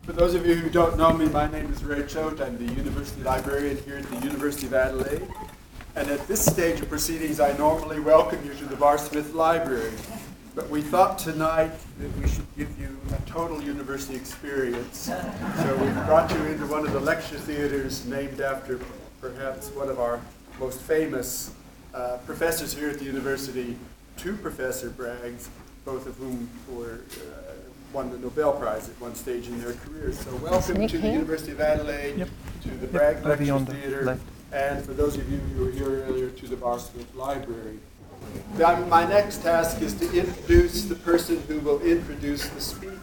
For those of you who don't know me, my name is Ray Choate. I'm the University Librarian here at the University of Adelaide. And at this stage of proceedings, I normally welcome you to the Bar Smith Library. But we thought tonight that we should give you a total university experience. So we brought you into one of the lecture theaters named after perhaps one of our most famous professors here at the university, two Professor Braggs, both of whom won the Nobel Prize at one stage in their careers. So welcome to the University of Adelaide, to the Bragg Lecture Theatre, and for those of you who were here earlier, to the Bar Smith Library. My next task is to introduce the person who will introduce the speaker.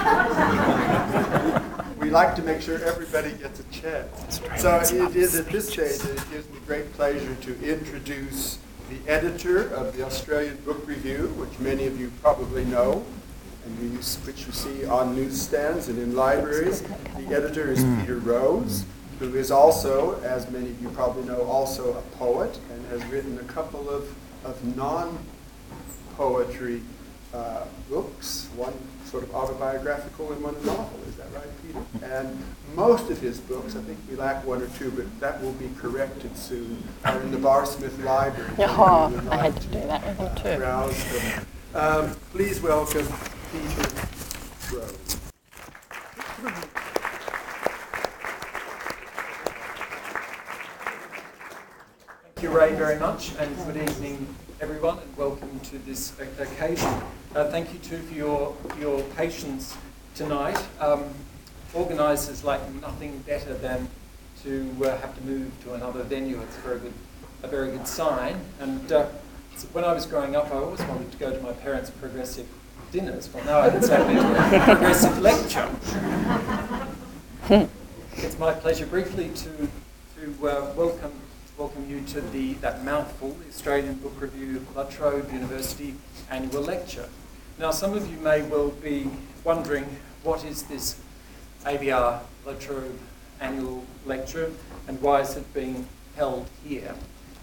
We like to make sure everybody gets a chance. So it is at this stage that it gives me great pleasure to introduce the editor of the Australian Book Review, which many of you probably know, and which you see on newsstands and in libraries. The editor is Peter Rose, who is also, as many of you probably know, also a poet and has written a couple of non-poetry books, one sort of autobiographical and one a novel. Is that right, Peter? And most of his books, I think we lack one or two, but that will be corrected soon, are in the Bar Smith Library. Oh, I had to do that with him too. Browse them. Please welcome Peter Rose. Thank you, Ray, very much, and good evening, everyone, and welcome to this occasion. Thank you, too, for your patience tonight. Organisers like nothing better than to have to move to another venue. It's a very good sign. And when I was growing up, I always wanted to go to my parents' progressive dinners. Well, now I can say I've been to a progressive lecture. It's my pleasure briefly to welcome you to that mouthful, the Australian Book Review La Trobe University Annual Lecture. Now, some of you may well be wondering, what is this ABR La Trobe Annual Lecture and why is it being held here?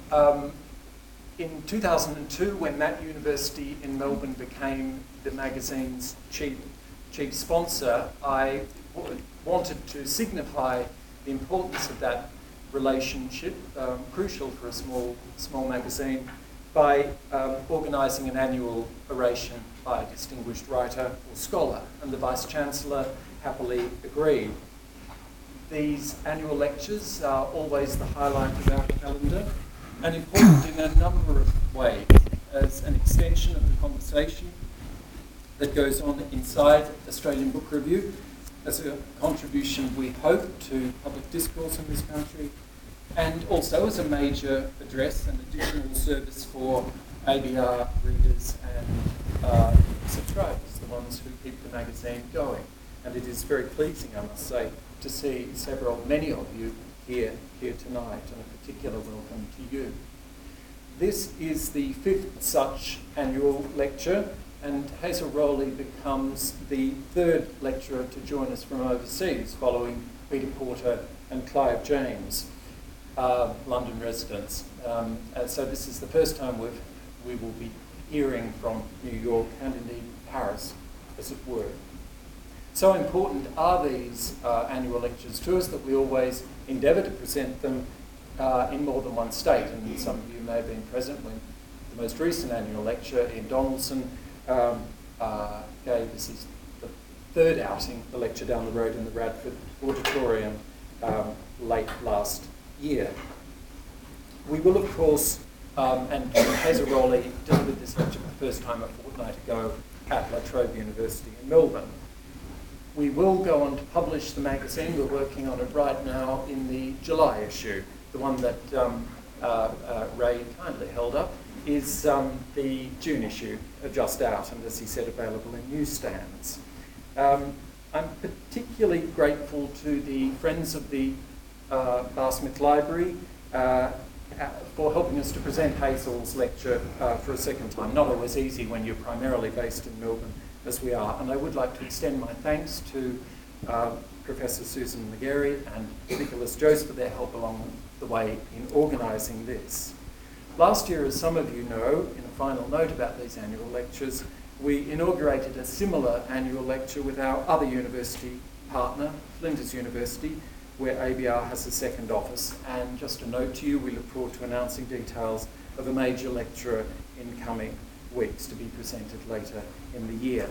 In 2002, when that university in Melbourne became the magazine's chief sponsor, I wanted to signify the importance of that relationship, crucial for a small magazine, by organising an annual oration by a distinguished writer or scholar, and the Vice-Chancellor happily agreed. These annual lectures are always the highlight of our calendar, and important in a number of ways, as an extension of the conversation that goes on inside Australian Book Review, as a contribution, we hope, to public discourse in this country, and also as a major address and additional service for ABR readers and subscribers, the ones who keep the magazine going. And it is very pleasing, I must say, to see many of you here tonight, and a particular welcome to you. This is the 5th such annual lecture, and Hazel Rowley becomes the 3rd lecturer to join us from overseas, following Peter Porter and Clive James, London residents. So this is the first time we will be hearing from New York and indeed Paris, as it were. So important are these annual lectures to us that we always endeavour to present them in more than one state. And some of you may have been present when the most recent annual lecture, Ian Donaldson, gave us the 3rd outing, the lecture down the road in the Radford Auditorium late last year. We will, of course, and Hazel Rowley delivered this lecture for the first time a fortnight ago at La Trobe University in Melbourne. We will go on to publish the magazine. We're working on it right now in the July issue. The one that Ray kindly held up is the June issue, just out, and as he said, available in newsstands. I'm particularly grateful to the Friends of the Bar Smith Library for helping us to present Hazel's lecture for a second time. Not always easy when you're primarily based in Melbourne, as we are. And I would like to extend my thanks to Professor Susan McGarry and Nicholas Jost for their help along the way in organising this. Last year, as some of you know, in a final note about these annual lectures, we inaugurated a similar annual lecture with our other university partner, Flinders University, where ABR has a second office. And just a note to you, we look forward to announcing details of a major lecturer in coming weeks to be presented later in the year.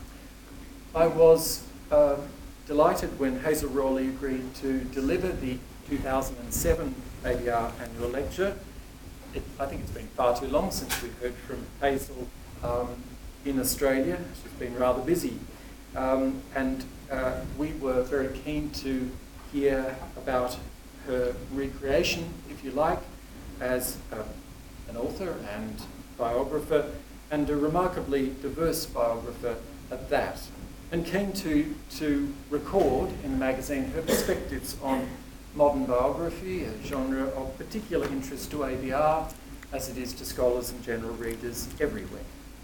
I was delighted when Hazel Rawley agreed to deliver the 2007 ABR annual lecture. I think it's been far too long since we've heard from Hazel in Australia. She's been rather busy. And we were very keen to hear about her recreation, if you like, as an author and biographer, and a remarkably diverse biographer at that. And keen to record in the magazine her perspectives on modern biography, a genre of particular interest to ABR, as it is to scholars and general readers everywhere.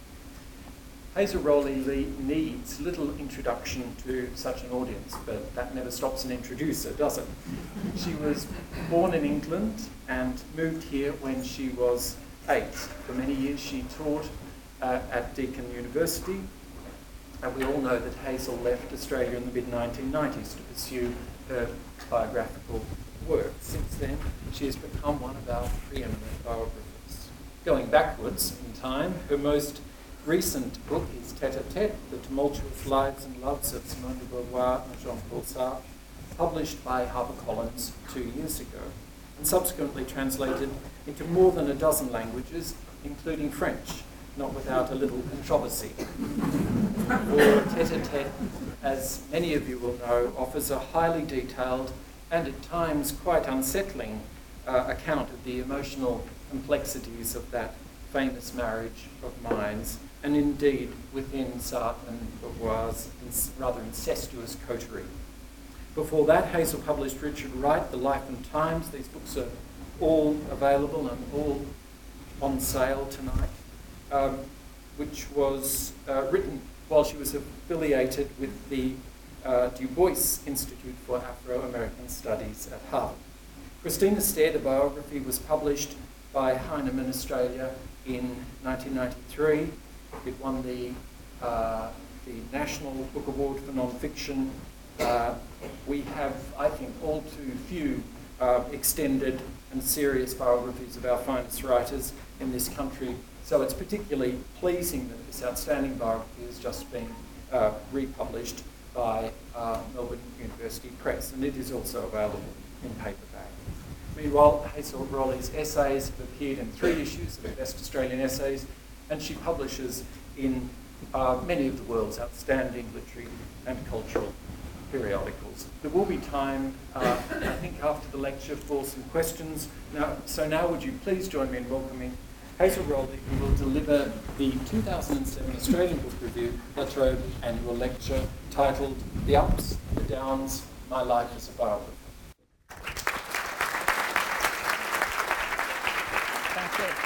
Hazel Rawley needs little introduction to such an audience, but that never stops an introducer, does it? She was born in England and moved here when she was 8. For many years she taught at Deakin University, and we all know that Hazel left Australia in the mid-1990s to pursue her biographical work. Since then, she has become one of our preeminent biographers. Going backwards in time, her most recent book is Tête-à-Tête, The Tumultuous Lives and Loves of Simone de Beauvoir and Jean-Paul Sartre, published by HarperCollins 2 years ago, and subsequently translated into more than a dozen languages, including French, not without a little controversy. For Tête-à-Tête, as many of you will know, offers a highly detailed and at times quite unsettling account of the emotional complexities of that famous marriage of minds, and indeed within Sartre and Beauvoir's rather incestuous coterie. Before that, Hazel published Richard Wright, The Life and Times. These books are all available and all on sale tonight, which was written while she was affiliated with the Du Bois Institute for Afro-American Studies at Harvard. Christina Stead, a biography, was published by Heinemann Australia in 1993. It won the National Book Award for Non-Fiction. We have, I think, all too few extended and serious biographies of our finest writers in this country, so it's particularly pleasing that this outstanding biography has just been republished by Melbourne University Press, and it is also available in paperback. Meanwhile, Hazel Rawley's essays have appeared in 3 issues of the Best Australian Essays, and she publishes in many of the world's outstanding literary and cultural periodicals. There will be time, I think, after the lecture for some questions. Now would you please join me in welcoming Hazel Rawley, who will deliver the 2007 Australian Book Review La Trobe annual lecture titled The Ups, the Downs, My Life as a Biographer. Thank you.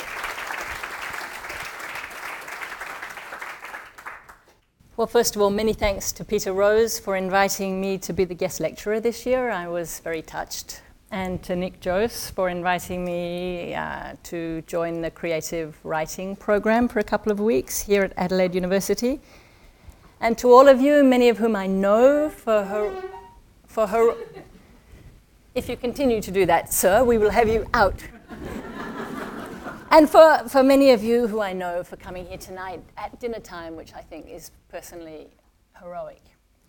Well, first of all, many thanks to Peter Rose for inviting me to be the guest lecturer this year. I was very touched. And to Nick Jose for inviting me to join the creative writing program for a couple of weeks here at Adelaide University. And to all of you, many of whom I know, for her, if you continue to do that, sir, we will have you out. And for many of you who I know for coming here tonight at dinner time, which I think is personally heroic.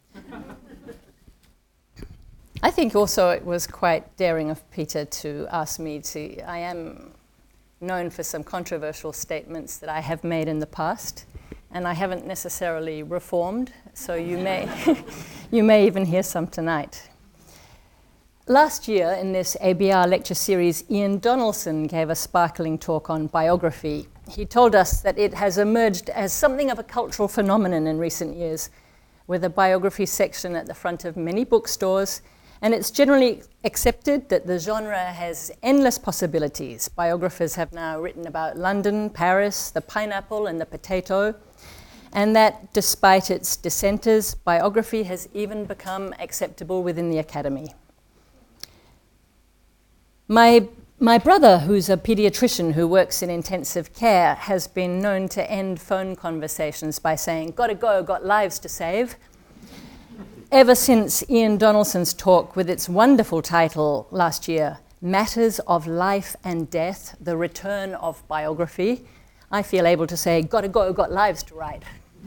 I think also it was quite daring of Peter to ask me to. I am known for some controversial statements that I have made in the past, and I haven't necessarily reformed, so you may, you may even hear some tonight. Last year in this ABR lecture series, Ian Donaldson gave a sparkling talk on biography. He told us that it has emerged as something of a cultural phenomenon in recent years, with a biography section at the front of many bookstores, and it's generally accepted that the genre has endless possibilities. Biographers have now written about London, Paris, the pineapple and the potato, and that despite its dissenters, biography has even become acceptable within the academy. My brother, who's a pediatrician who works in intensive care, has been known to end phone conversations by saying, "Gotta go, got lives to save." ever since Ian Donaldson's talk with its wonderful title last year, Matters of Life and Death, The Return of Biography, I feel able to say, gotta go, got lives to write.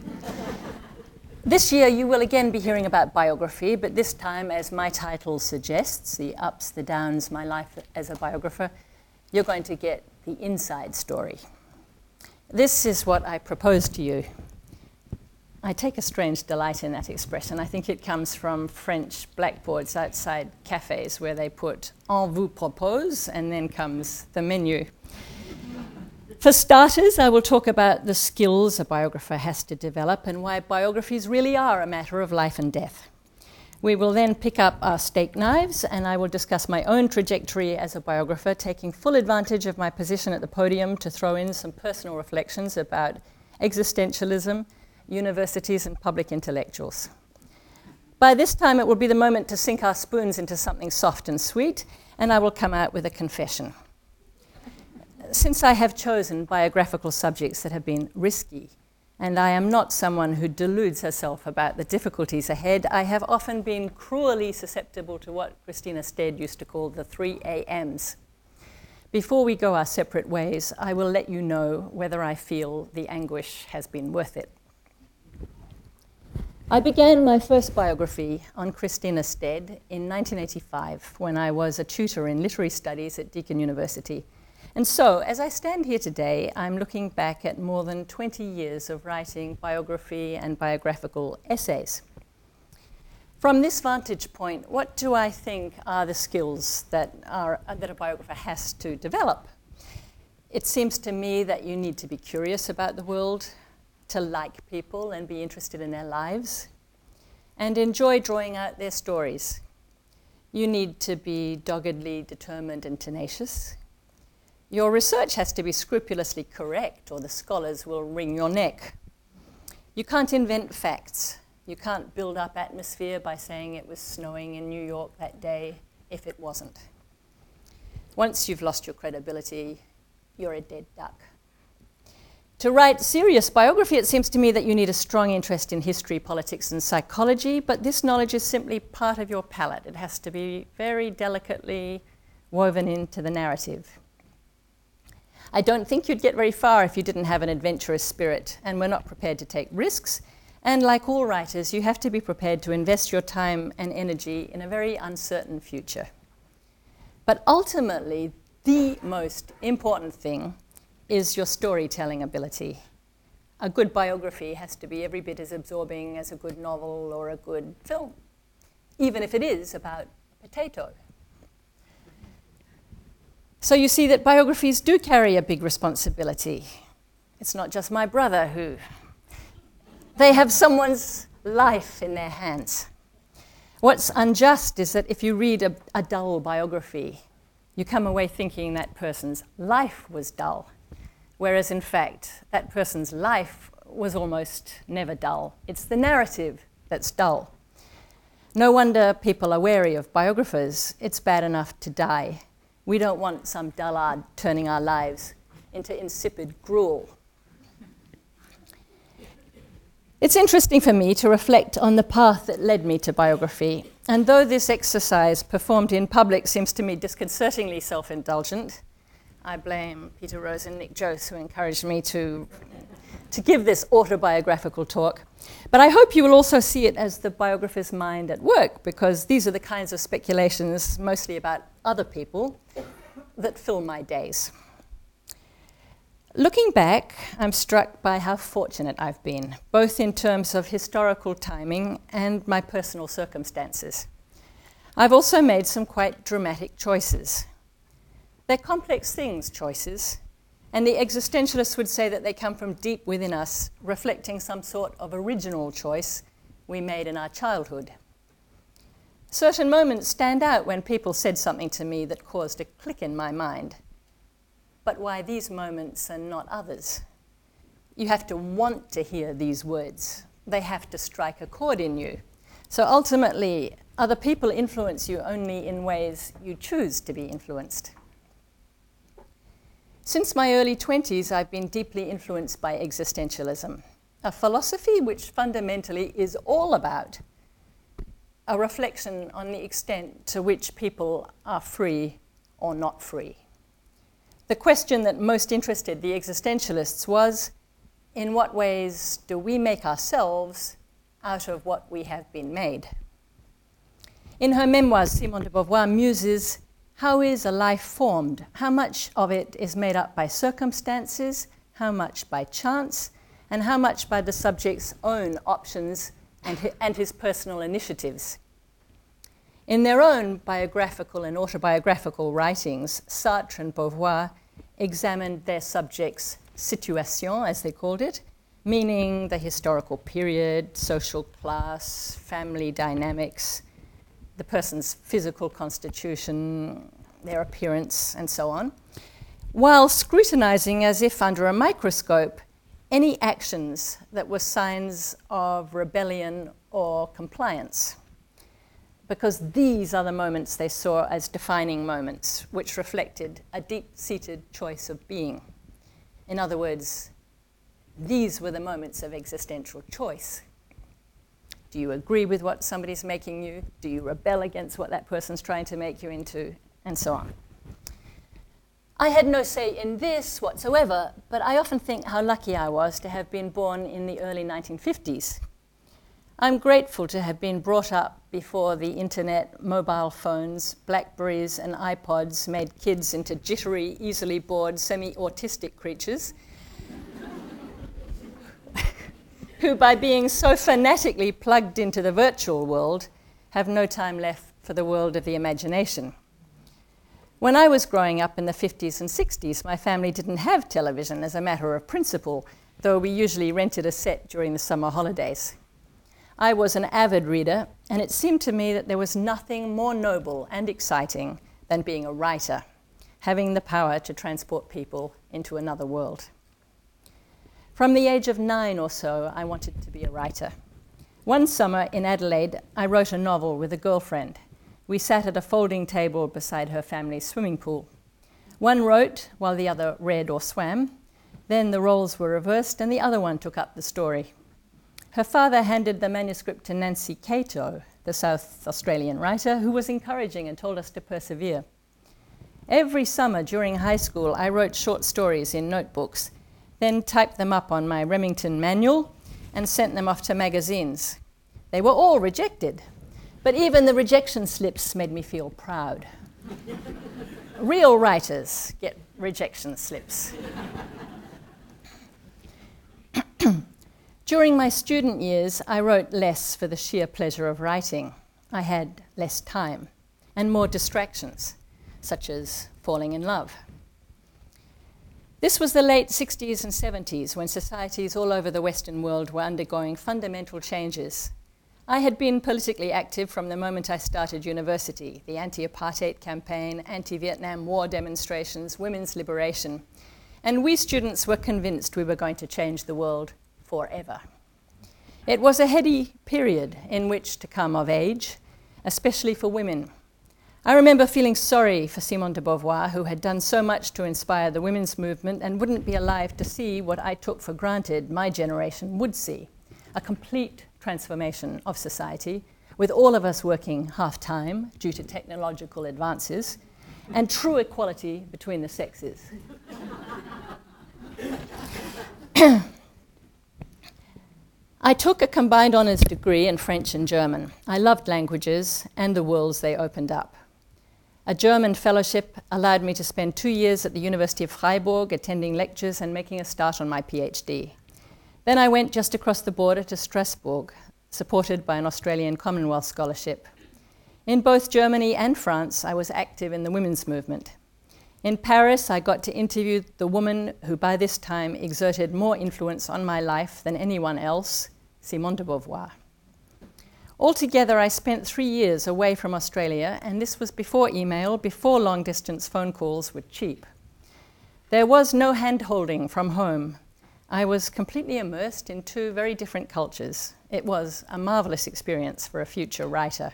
This year you will again be hearing about biography, but this time, as my title suggests, the ups, the downs, my life as a biographer, you're going to get the inside story. This is what I propose to you. I take a strange delight in that expression. I think it comes from French blackboards outside cafes where they put "on vous propose" and then comes the menu. For starters, I will talk about the skills a biographer has to develop and why biographies really are a matter of life and death. We will then pick up our steak knives and I will discuss my own trajectory as a biographer, taking full advantage of my position at the podium to throw in some personal reflections about existentialism, universities and public intellectuals. By this time, it will be the moment to sink our spoons into something soft and sweet, and I will come out with a confession. Since I have chosen biographical subjects that have been risky, and I am not someone who deludes herself about the difficulties ahead, I have often been cruelly susceptible to what Christina Stead used to call the 3 AMs. Before we go our separate ways, I will let you know whether I feel the anguish has been worth it. I began my first biography on Christina Stead in 1985 when I was a tutor in literary studies at Deakin University. And so, as I stand here today, I'm looking back at more than 20 years of writing biography and biographical essays. From this vantage point, what do I think are the skills that a biographer has to develop? It seems to me that you need to be curious about the world, to like people and be interested in their lives, and enjoy drawing out their stories. You need to be doggedly determined and tenacious. Your research has to be scrupulously correct, or the scholars will wring your neck. You can't invent facts. You can't build up atmosphere by saying it was snowing in New York that day if it wasn't. Once you've lost your credibility, you're a dead duck. To write serious biography, it seems to me that you need a strong interest in history, politics, and psychology, but this knowledge is simply part of your palette. It has to be very delicately woven into the narrative. I don't think you'd get very far if you didn't have an adventurous spirit and were not prepared to take risks. And like all writers, you have to be prepared to invest your time and energy in a very uncertain future. But ultimately, the most important thing is your storytelling ability. A good biography has to be every bit as absorbing as a good novel or a good film, even if it is about a potato. So you see that biographies do carry a big responsibility. It's not just my brother who... They have someone's life in their hands. What's unjust is that if you read a dull biography, you come away thinking that person's life was dull, whereas in fact, that person's life was almost never dull. It's the narrative that's dull. No wonder people are wary of biographers. It's bad enough to die. We don't want some dullard turning our lives into insipid gruel. It's interesting for me to reflect on the path that led me to biography. And though this exercise performed in public seems to me disconcertingly self-indulgent, I blame Peter Rose and Nick Jose who encouraged me to give this autobiographical talk. But I hope you will also see it as the biographer's mind at work, because these are the kinds of speculations, mostly about other people, that fill my days. Looking back, I'm struck by how fortunate I've been, both in terms of historical timing and my personal circumstances. I've also made some quite dramatic choices. They're complex things, choices, and the existentialists would say that they come from deep within us, reflecting some sort of original choice we made in our childhood. Certain moments stand out when people said something to me that caused a click in my mind. But why these moments and not others? You have to want to hear these words. They have to strike a chord in you. So ultimately, other people influence you only in ways you choose to be influenced. Since my early 20s, I've been deeply influenced by existentialism, a philosophy which fundamentally is all about a reflection on the extent to which people are free or not free. The question that most interested the existentialists was, in what ways do we make ourselves out of what we have been made? In her memoirs, Simone de Beauvoir muses, how is a life formed? How much of it is made up by circumstances, how much by chance, and how much by the subject's own options and his personal initiatives? In their own biographical and autobiographical writings, Sartre and Beauvoir examined their subject's situation, as they called it, meaning the historical period, social class, family dynamics, the person's physical constitution, their appearance, and so on, while scrutinizing as if under a microscope any actions that were signs of rebellion or compliance, because these are the moments they saw as defining moments, which reflected a deep-seated choice of being. In other words, these were the moments of existential choice. Do you agree with what somebody's making you? Do you rebel against what that person's trying to make you into? And so on. I had no say in this whatsoever, but I often think how lucky I was to have been born in the early 1950s. I'm grateful to have been brought up before the internet, mobile phones, Blackberries, and iPods made kids into jittery, easily bored, semi-autistic creatures who, by being so fanatically plugged into the virtual world, have no time left for the world of the imagination. When I was growing up in the 50s and 60s, my family didn't have television as a matter of principle, though we usually rented a set during the summer holidays. I was an avid reader, and it seemed to me that there was nothing more noble and exciting than being a writer, having the power to transport people into another world. From the age of 9 or so, I wanted to be a writer. One summer in Adelaide, I wrote a novel with a girlfriend. We sat at a folding table beside her family's swimming pool. One wrote while the other read or swam. Then the roles were reversed and the other one took up the story. Her father handed the manuscript to Nancy Cato, the South Australian writer, who was encouraging and told us to persevere. Every summer during high school, I wrote short stories in notebooks, then typed them up on my Remington manual and sent them off to magazines. They were all rejected, but even the rejection slips made me feel proud. Real writers get rejection slips. During my student years, I wrote less for the sheer pleasure of writing. I had less time and more distractions, such as falling in love. This was the late 60s and 70s, when societies all over the Western world were undergoing fundamental changes. I had been politically active from the moment I started university: the anti-apartheid campaign, anti-Vietnam War demonstrations, women's liberation. And we students were convinced we were going to change the world forever. It was a heady period in which to come of age, especially for women. I remember feeling sorry for Simone de Beauvoir, who had done so much to inspire the women's movement and wouldn't be alive to see what I took for granted my generation would see: a complete transformation of society, with all of us working half-time due to technological advances, and true equality between the sexes. I took a combined honours degree in French and German. I loved languages and the worlds they opened up. A German fellowship allowed me to spend 2 years at the University of Freiburg attending lectures and making a start on my PhD. Then I went just across the border to Strasbourg, supported by an Australian Commonwealth scholarship. In both Germany and France, I was active in the women's movement. In Paris, I got to interview the woman who by this time exerted more influence on my life than anyone else, Simone de Beauvoir. Altogether, I spent 3 years away from Australia, and this was before email, before long-distance phone calls were cheap. There was no hand-holding from home. I was completely immersed in 2 very different cultures. It was a marvelous experience for a future writer.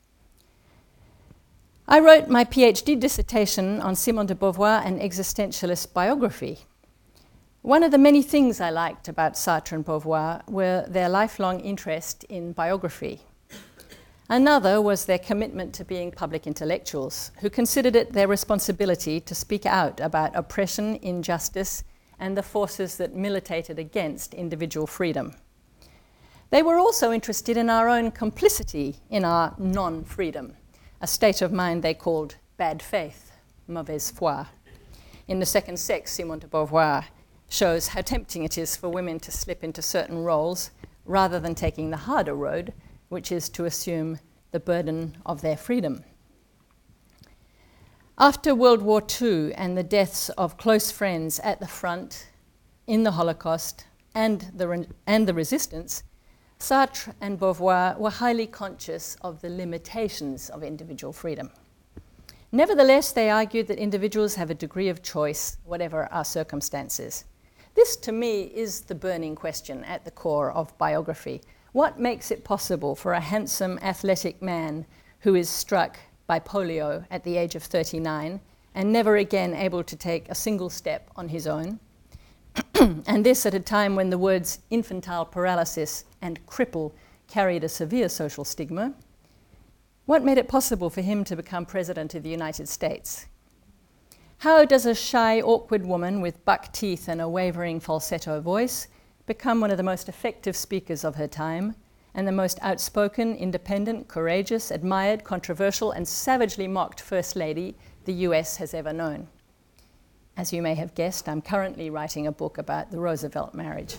I wrote my PhD dissertation on Simone de Beauvoir, an existentialist biography. One of the many things I liked about Sartre and Beauvoir were their lifelong interest in biography. Another was their commitment to being public intellectuals, who considered it their responsibility to speak out about oppression, injustice, and the forces that militated against individual freedom. They were also interested in our own complicity in our non-freedom, a state of mind they called bad faith, mauvaise foi. In The Second Sex, Simone de Beauvoir shows how tempting it is for women to slip into certain roles rather than taking the harder road, which is to assume the burden of their freedom. After World War II and the deaths of close friends at the front, in the Holocaust, and the resistance, Sartre and Beauvoir were highly conscious of the limitations of individual freedom. Nevertheless, they argued that individuals have a degree of choice, whatever our circumstances. This, to me, is the burning question at the core of biography. What makes it possible for a handsome, athletic man who is struck by polio at the age of 39 and never again able to take a single step on his own, and this at a time when the words infantile paralysis and cripple carried a severe social stigma? What made it possible for him to become president of the United States? How does a shy, awkward woman with buck teeth and a wavering falsetto voice become one of the most effective speakers of her time and the most outspoken, independent, courageous, admired, controversial, and savagely mocked First Lady the US has ever known? As you may have guessed, I'm currently writing a book about the Roosevelt marriage.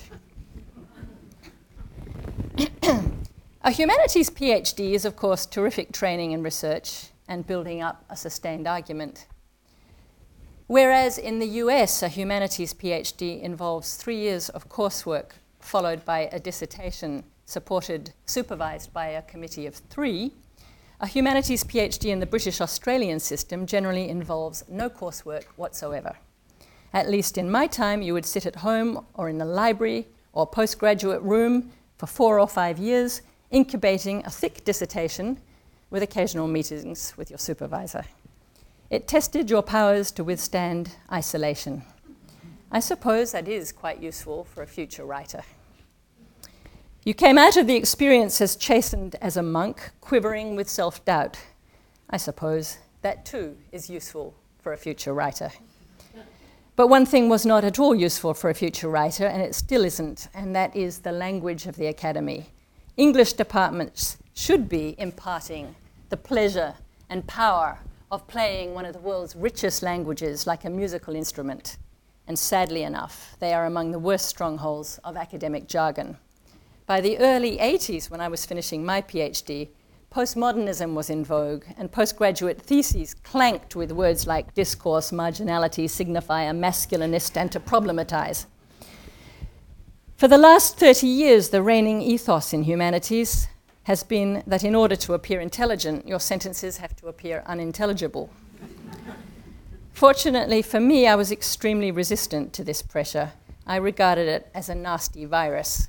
A humanities PhD is, of course, terrific training and research and building up a sustained argument. Whereas in the US, a humanities PhD involves 3 years of coursework followed by a dissertation supervised by a committee of 3, a humanities PhD in the British Australian system generally involves no coursework whatsoever. At least in my time, you would sit at home or in the library or postgraduate room for 4 or 5 years, incubating a thick dissertation with occasional meetings with your supervisor. It tested your powers to withstand isolation. I suppose that is quite useful for a future writer. You came out of the experience as chastened as a monk, quivering with self-doubt. I suppose that too is useful for a future writer. But one thing was not at all useful for a future writer, and it still isn't, and that is the language of the academy. English departments should be imparting the pleasure and power of playing one of the world's richest languages like a musical instrument. And sadly enough, they are among the worst strongholds of academic jargon. By the early 80s, when I was finishing my PhD, postmodernism was in vogue, and postgraduate theses clanked with words like discourse, marginality, signifier, masculinist, and to problematize. For the last 30 years, the reigning ethos in humanities has been that in order to appear intelligent, your sentences have to appear unintelligible. Fortunately for me, I was extremely resistant to this pressure. I regarded it as a nasty virus.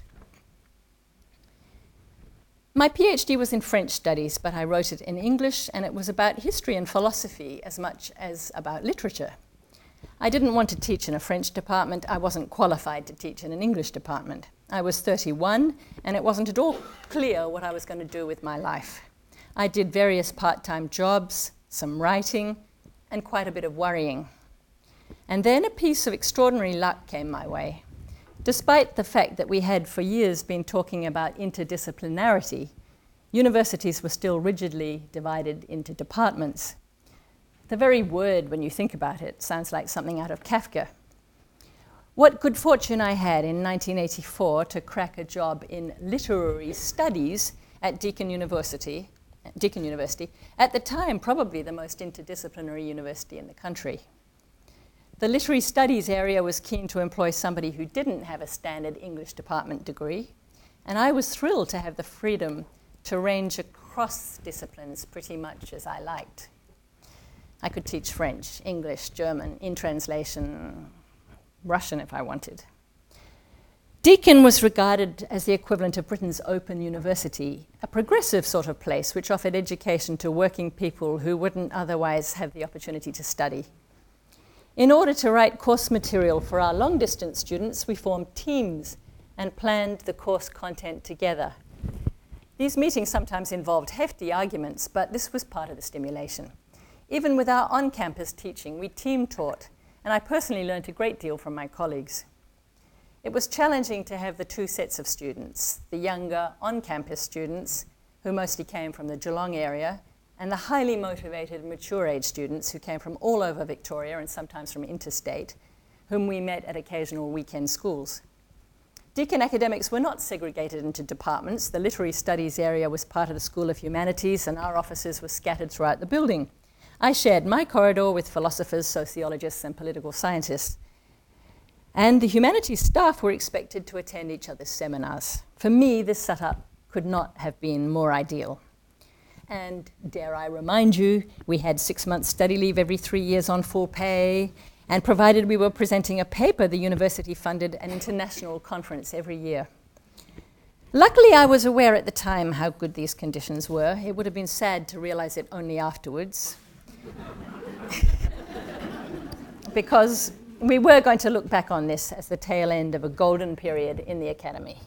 My PhD was in French studies, but I wrote it in English, and it was about history and philosophy as much as about literature. I didn't want to teach in a French department. I wasn't qualified to teach in an English department. I was 31, and it wasn't at all clear what I was going to do with my life. I did various part-time jobs, some writing, and quite a bit of worrying. And then a piece of extraordinary luck came my way. Despite the fact that we had for years been talking about interdisciplinarity, universities were still rigidly divided into departments. The very word, when you think about it, sounds like something out of Kafka. What good fortune I had in 1984 to crack a job in literary studies at Deakin University, at the time probably the most interdisciplinary university in the country. The literary studies area was keen to employ somebody who didn't have a standard English department degree, and I was thrilled to have the freedom to range across disciplines pretty much as I liked. I could teach French, English, German, in translation, Russian if I wanted. Deakin was regarded as the equivalent of Britain's Open University, a progressive sort of place which offered education to working people who wouldn't otherwise have the opportunity to study. In order to write course material for our long-distance students, we formed teams and planned the course content together. These meetings sometimes involved hefty arguments, but this was part of the stimulation. Even with our on-campus teaching, we team taught, and I personally learned a great deal from my colleagues. It was challenging to have the two sets of students, the younger on-campus students, who mostly came from the Geelong area, and the highly motivated mature-age students who came from all over Victoria and sometimes from interstate, whom we met at occasional weekend schools. Deakin academics were not segregated into departments. The literary studies area was part of the School of Humanities, and our offices were scattered throughout the building. I shared my corridor with philosophers, sociologists, and political scientists. And the humanities staff were expected to attend each other's seminars. For me, this setup could not have been more ideal. And dare I remind you, we had 6 months study leave every 3 years on full pay, and provided we were presenting a paper, the university funded an international conference every year. Luckily, I was aware at the time how good these conditions were. It would have been sad to realize it only afterwards. Because we were going to look back on this as the tail end of a golden period in the academy.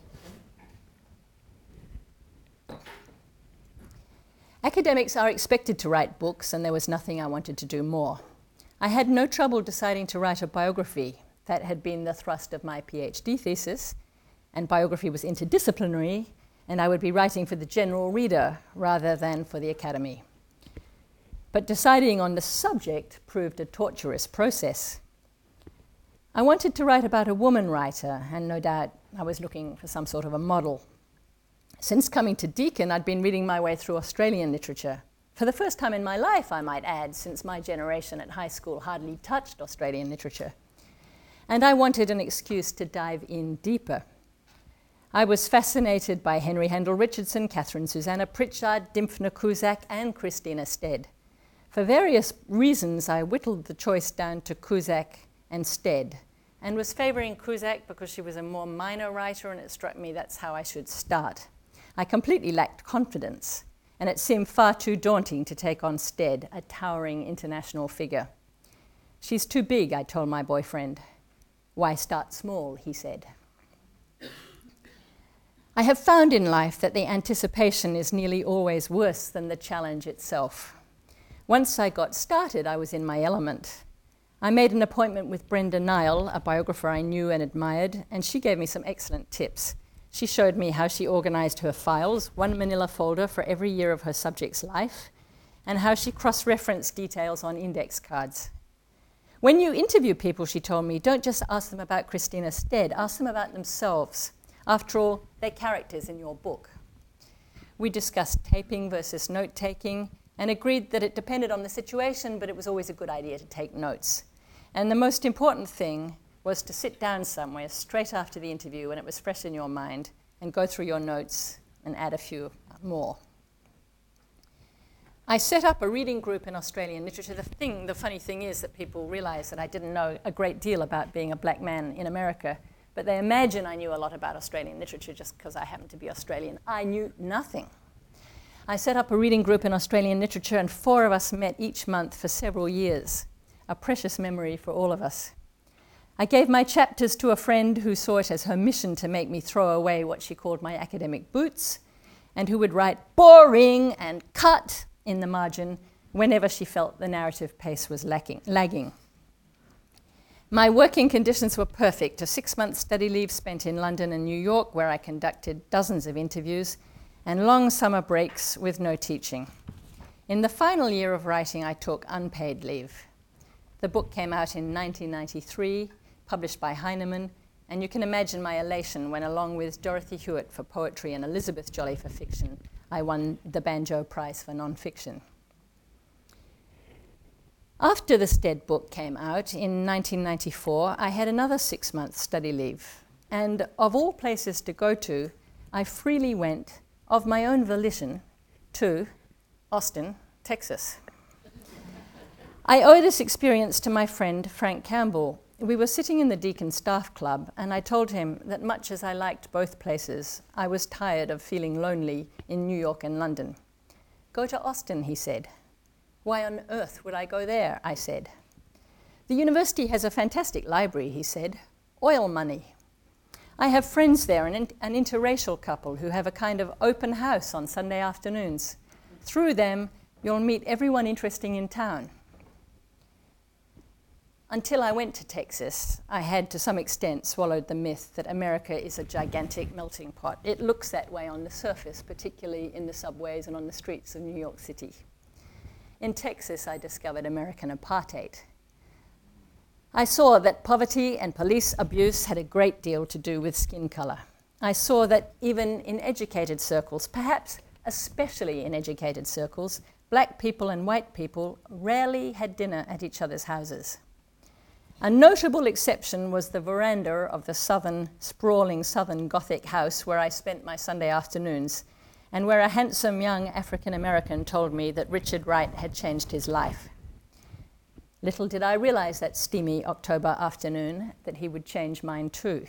Academics are expected to write books, and there was nothing I wanted to do more. I had no trouble deciding to write a biography. That had been the thrust of my PhD thesis, and biography was interdisciplinary, and I would be writing for the general reader rather than for the academy. But deciding on the subject proved a torturous process. I wanted to write about a woman writer, and no doubt I was looking for some sort of a model. Since coming to Deakin, I'd been reading my way through Australian literature. For the first time in my life, I might add, since my generation at high school hardly touched Australian literature. And I wanted an excuse to dive in deeper. I was fascinated by Henry Handel Richardson, Catherine Susanna Pritchard, Dymphna Cusack, and Christina Stead. For various reasons, I whittled the choice down to Cusack and Stead, and was favouring Cusack because she was a more minor writer, and it struck me that's how I should start. I completely lacked confidence, and it seemed far too daunting to take on Stead, a towering international figure. She's too big, I told my boyfriend. Why start small, he said. I have found in life that the anticipation is nearly always worse than the challenge itself. Once I got started, I was in my element. I made an appointment with Brenda Nile, a biographer I knew and admired, and she gave me some excellent tips. She showed me how she organized her files, one manila folder for every year of her subject's life, and how she cross-referenced details on index cards. When you interview people, she told me, don't just ask them about Christina Stead, ask them about themselves. After all, they're characters in your book. We discussed taping versus note-taking and agreed that it depended on the situation, but it was always a good idea to take notes. And the most important thing was to sit down somewhere straight after the interview when it was fresh in your mind and go through your notes and add a few more. I set up a reading group in Australian literature. The funny thing is that people realize that I didn't know a great deal about being a black man in America, but they imagine I knew a lot about Australian literature just because I happened to be Australian. I knew nothing. I set up a reading group in Australian literature, and 4 of us met each month for several years, a precious memory for all of us. I gave my chapters to a friend who saw it as her mission to make me throw away what she called my academic boots, and who would write boring and cut in the margin whenever she felt the narrative pace was lagging. My working conditions were perfect, a 6-month study leave spent in London and New York, where I conducted dozens of interviews, and long summer breaks with no teaching. In the final year of writing, I took unpaid leave. The book came out in 1993, published by Heinemann, and you can imagine my elation when, along with Dorothy Hewitt for poetry and Elizabeth Jolley for fiction, I won the Banjo Prize for non-fiction. After the Stead book came out in 1994, I had another 6-month study leave, and of all places to go to, I freely went, of my own volition, to Austin, Texas. I owe this experience to my friend Frank Campbell. We were sitting in the Deakin Staff Club, and I told him that much as I liked both places, I was tired of feeling lonely in New York and London. Go to Austin, he said. Why on earth would I go there, I said. The university has a fantastic library, he said. Oil money. I have friends there, an interracial couple who have a kind of open house on Sunday afternoons. Through them, you'll meet everyone interesting in town. Until I went to Texas, I had to some extent swallowed the myth that America is a gigantic melting pot. It looks that way on the surface, particularly in the subways and on the streets of New York City. In Texas, I discovered American apartheid. I saw that poverty and police abuse had a great deal to do with skin color. I saw that even in educated circles, perhaps especially in educated circles, black people and white people rarely had dinner at each other's houses. A notable exception was the veranda of the sprawling Southern Gothic house where I spent my Sunday afternoons, and where a handsome young African-American told me that Richard Wright had changed his life. Little did I realize that steamy October afternoon that he would change mine too.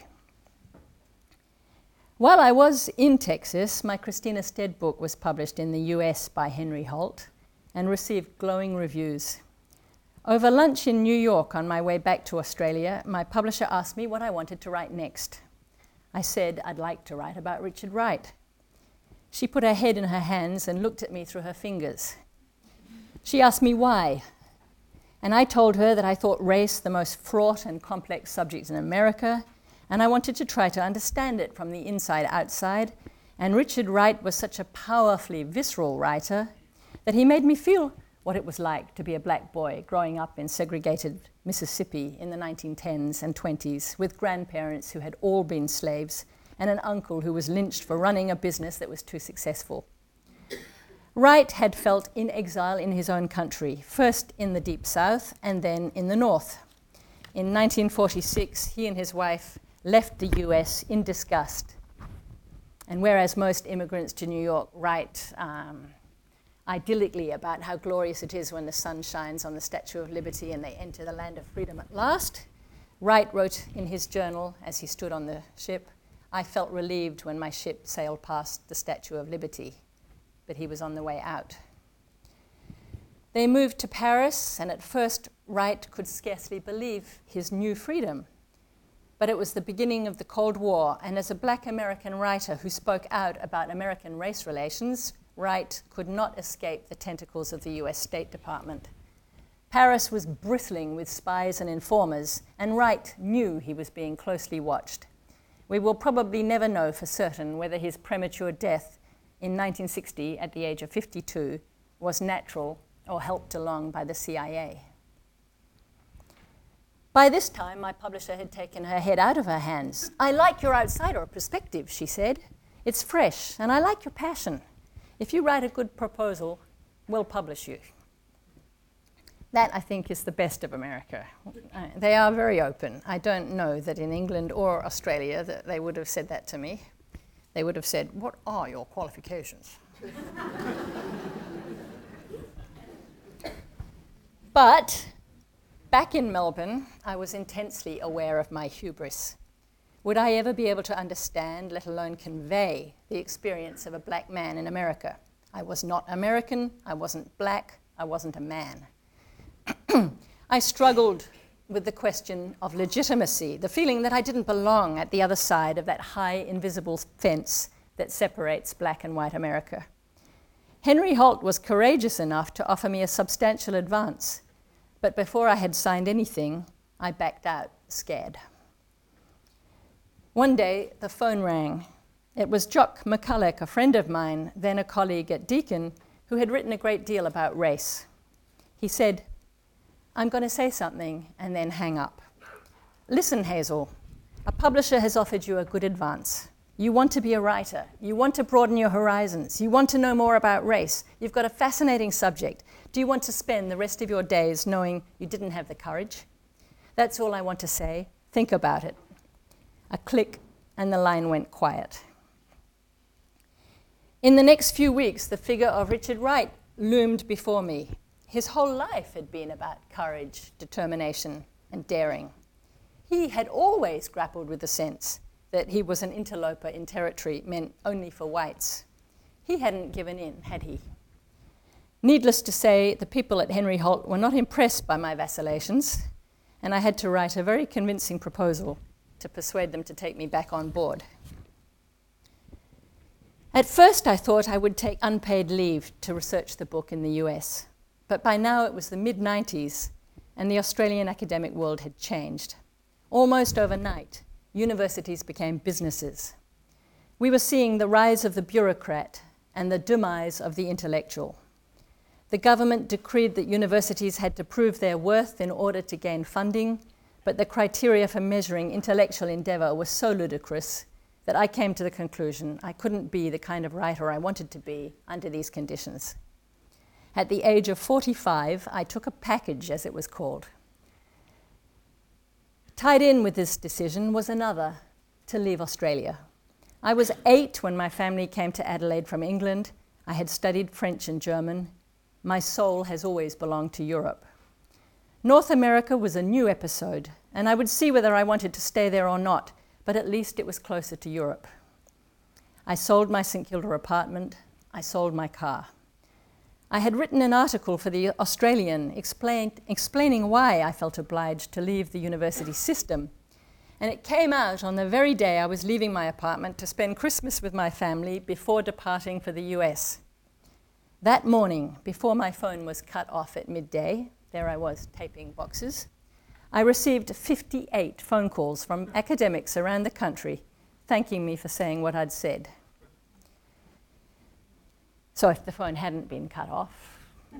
While I was in Texas, my Christina Stead book was published in the US by Henry Holt and received glowing reviews. Over lunch in New York on my way back to Australia, my publisher asked me what I wanted to write next. I said I'd like to write about Richard Wright. She put her head in her hands and looked at me through her fingers. She asked me why, and I told her that I thought race the most fraught and complex subject in America, and I wanted to try to understand it from the inside outside, and Richard Wright was such a powerfully visceral writer that he made me feel what it was like to be a black boy growing up in segregated Mississippi in the 1910s and 20s with grandparents who had all been slaves and an uncle who was lynched for running a business that was too successful. Wright had felt in exile in his own country, first in the Deep South and then in the North. In 1946, he and his wife left the US in disgust. And whereas most immigrants to New York write idyllically about how glorious it is when the sun shines on the Statue of Liberty and they enter the land of freedom at last, Wright wrote in his journal as he stood on the ship, "I felt relieved when my ship sailed past the Statue of Liberty," but he was on the way out. They moved to Paris, and at first Wright could scarcely believe his new freedom. But it was the beginning of the Cold War, and as a black American writer who spoke out about American race relations, Wright could not escape the tentacles of the US State Department. Paris was bristling with spies and informers, and Wright knew he was being closely watched. We will probably never know for certain whether his premature death in 1960 at the age of 52 was natural or helped along by the CIA. By this time, my publisher had taken her head out of her hands. "I like your outsider perspective," she said. "It's fresh, and I like your passion. If you write a good proposal, we'll publish you." That, I think, is the best of America. They are very open. I don't know that in England or Australia that they would have said that to me. They would have said, "What are your qualifications?" But back in Melbourne, I was intensely aware of my hubris. Would I ever be able to understand, let alone convey, the experience of a black man in America? I was not American, I wasn't black, I wasn't a man. I struggled with the question of legitimacy, the feeling that I didn't belong at the other side of that high, invisible fence that separates black and white America. Henry Holt was courageous enough to offer me a substantial advance, but before I had signed anything, I backed out, scared. One day, the phone rang. It was Jock McCulloch, a friend of mine, then a colleague at Deakin, who had written a great deal about race. He said, "I'm going to say something," and then hang up. "Listen, Hazel, a publisher has offered you a good advance. You want to be a writer. You want to broaden your horizons. You want to know more about race. You've got a fascinating subject. Do you want to spend the rest of your days knowing you didn't have the courage? That's all I want to say. Think about it." A click, and the line went quiet. In the next few weeks, the figure of Richard Wright loomed before me. His whole life had been about courage, determination, and daring. He had always grappled with the sense that he was an interloper in territory meant only for whites. He hadn't given in, had he? Needless to say, the people at Henry Holt were not impressed by my vacillations, and I had to write a very convincing proposal to persuade them to take me back on board. At first, I thought I would take unpaid leave to research the book in the US, but by now it was the mid-90s, and the Australian academic world had changed. Almost overnight, universities became businesses. We were seeing the rise of the bureaucrat and the demise of the intellectual. The government decreed that universities had to prove their worth in order to gain funding, but the criteria for measuring intellectual endeavour was so ludicrous that I came to the conclusion I couldn't be the kind of writer I wanted to be under these conditions. At the age of 45, I took a package, as it was called. Tied in with this decision was another, to leave Australia. I was 8 when my family came to Adelaide from England. I had studied French and German. My soul has always belonged to Europe. North America was a new episode, and I would see whether I wanted to stay there or not, but at least it was closer to Europe. I sold my St Kilda apartment. I sold my car. I had written an article for the Australian explaining why I felt obliged to leave the university system, and it came out on the very day I was leaving my apartment to spend Christmas with my family before departing for the US. That morning, before my phone was cut off at midday, there I was taping boxes, I received 58 phone calls from academics around the country thanking me for saying what I'd said. So if the phone hadn't been cut off,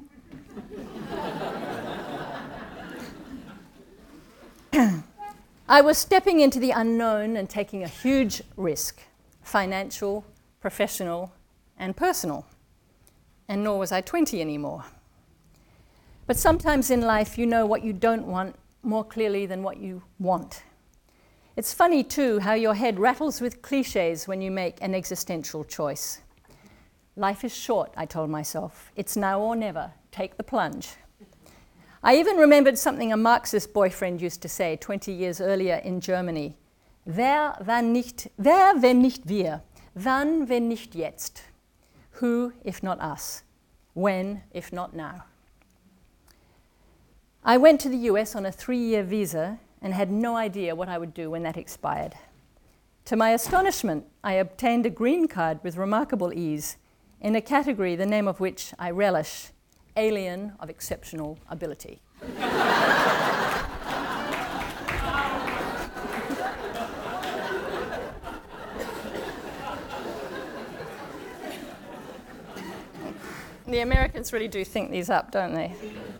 I was stepping into the unknown and taking a huge risk, financial, professional, and personal. And nor was I 20 anymore. But sometimes in life you know what you don't want more clearly than what you want. It's funny too how your head rattles with cliches when you make an existential choice. Life is short, I told myself. It's now or never. Take the plunge. I even remembered something a Marxist boyfriend used to say 20 years earlier in Germany. Wer, wenn nicht wir? Wann, wenn nicht jetzt? Who, if not us? When, if not now? I went to the US on a 3-year visa and had no idea what I would do when that expired. To my astonishment, I obtained a green card with remarkable ease in a category the name of which I relish, alien of exceptional ability. The Americans really do think these up, don't they?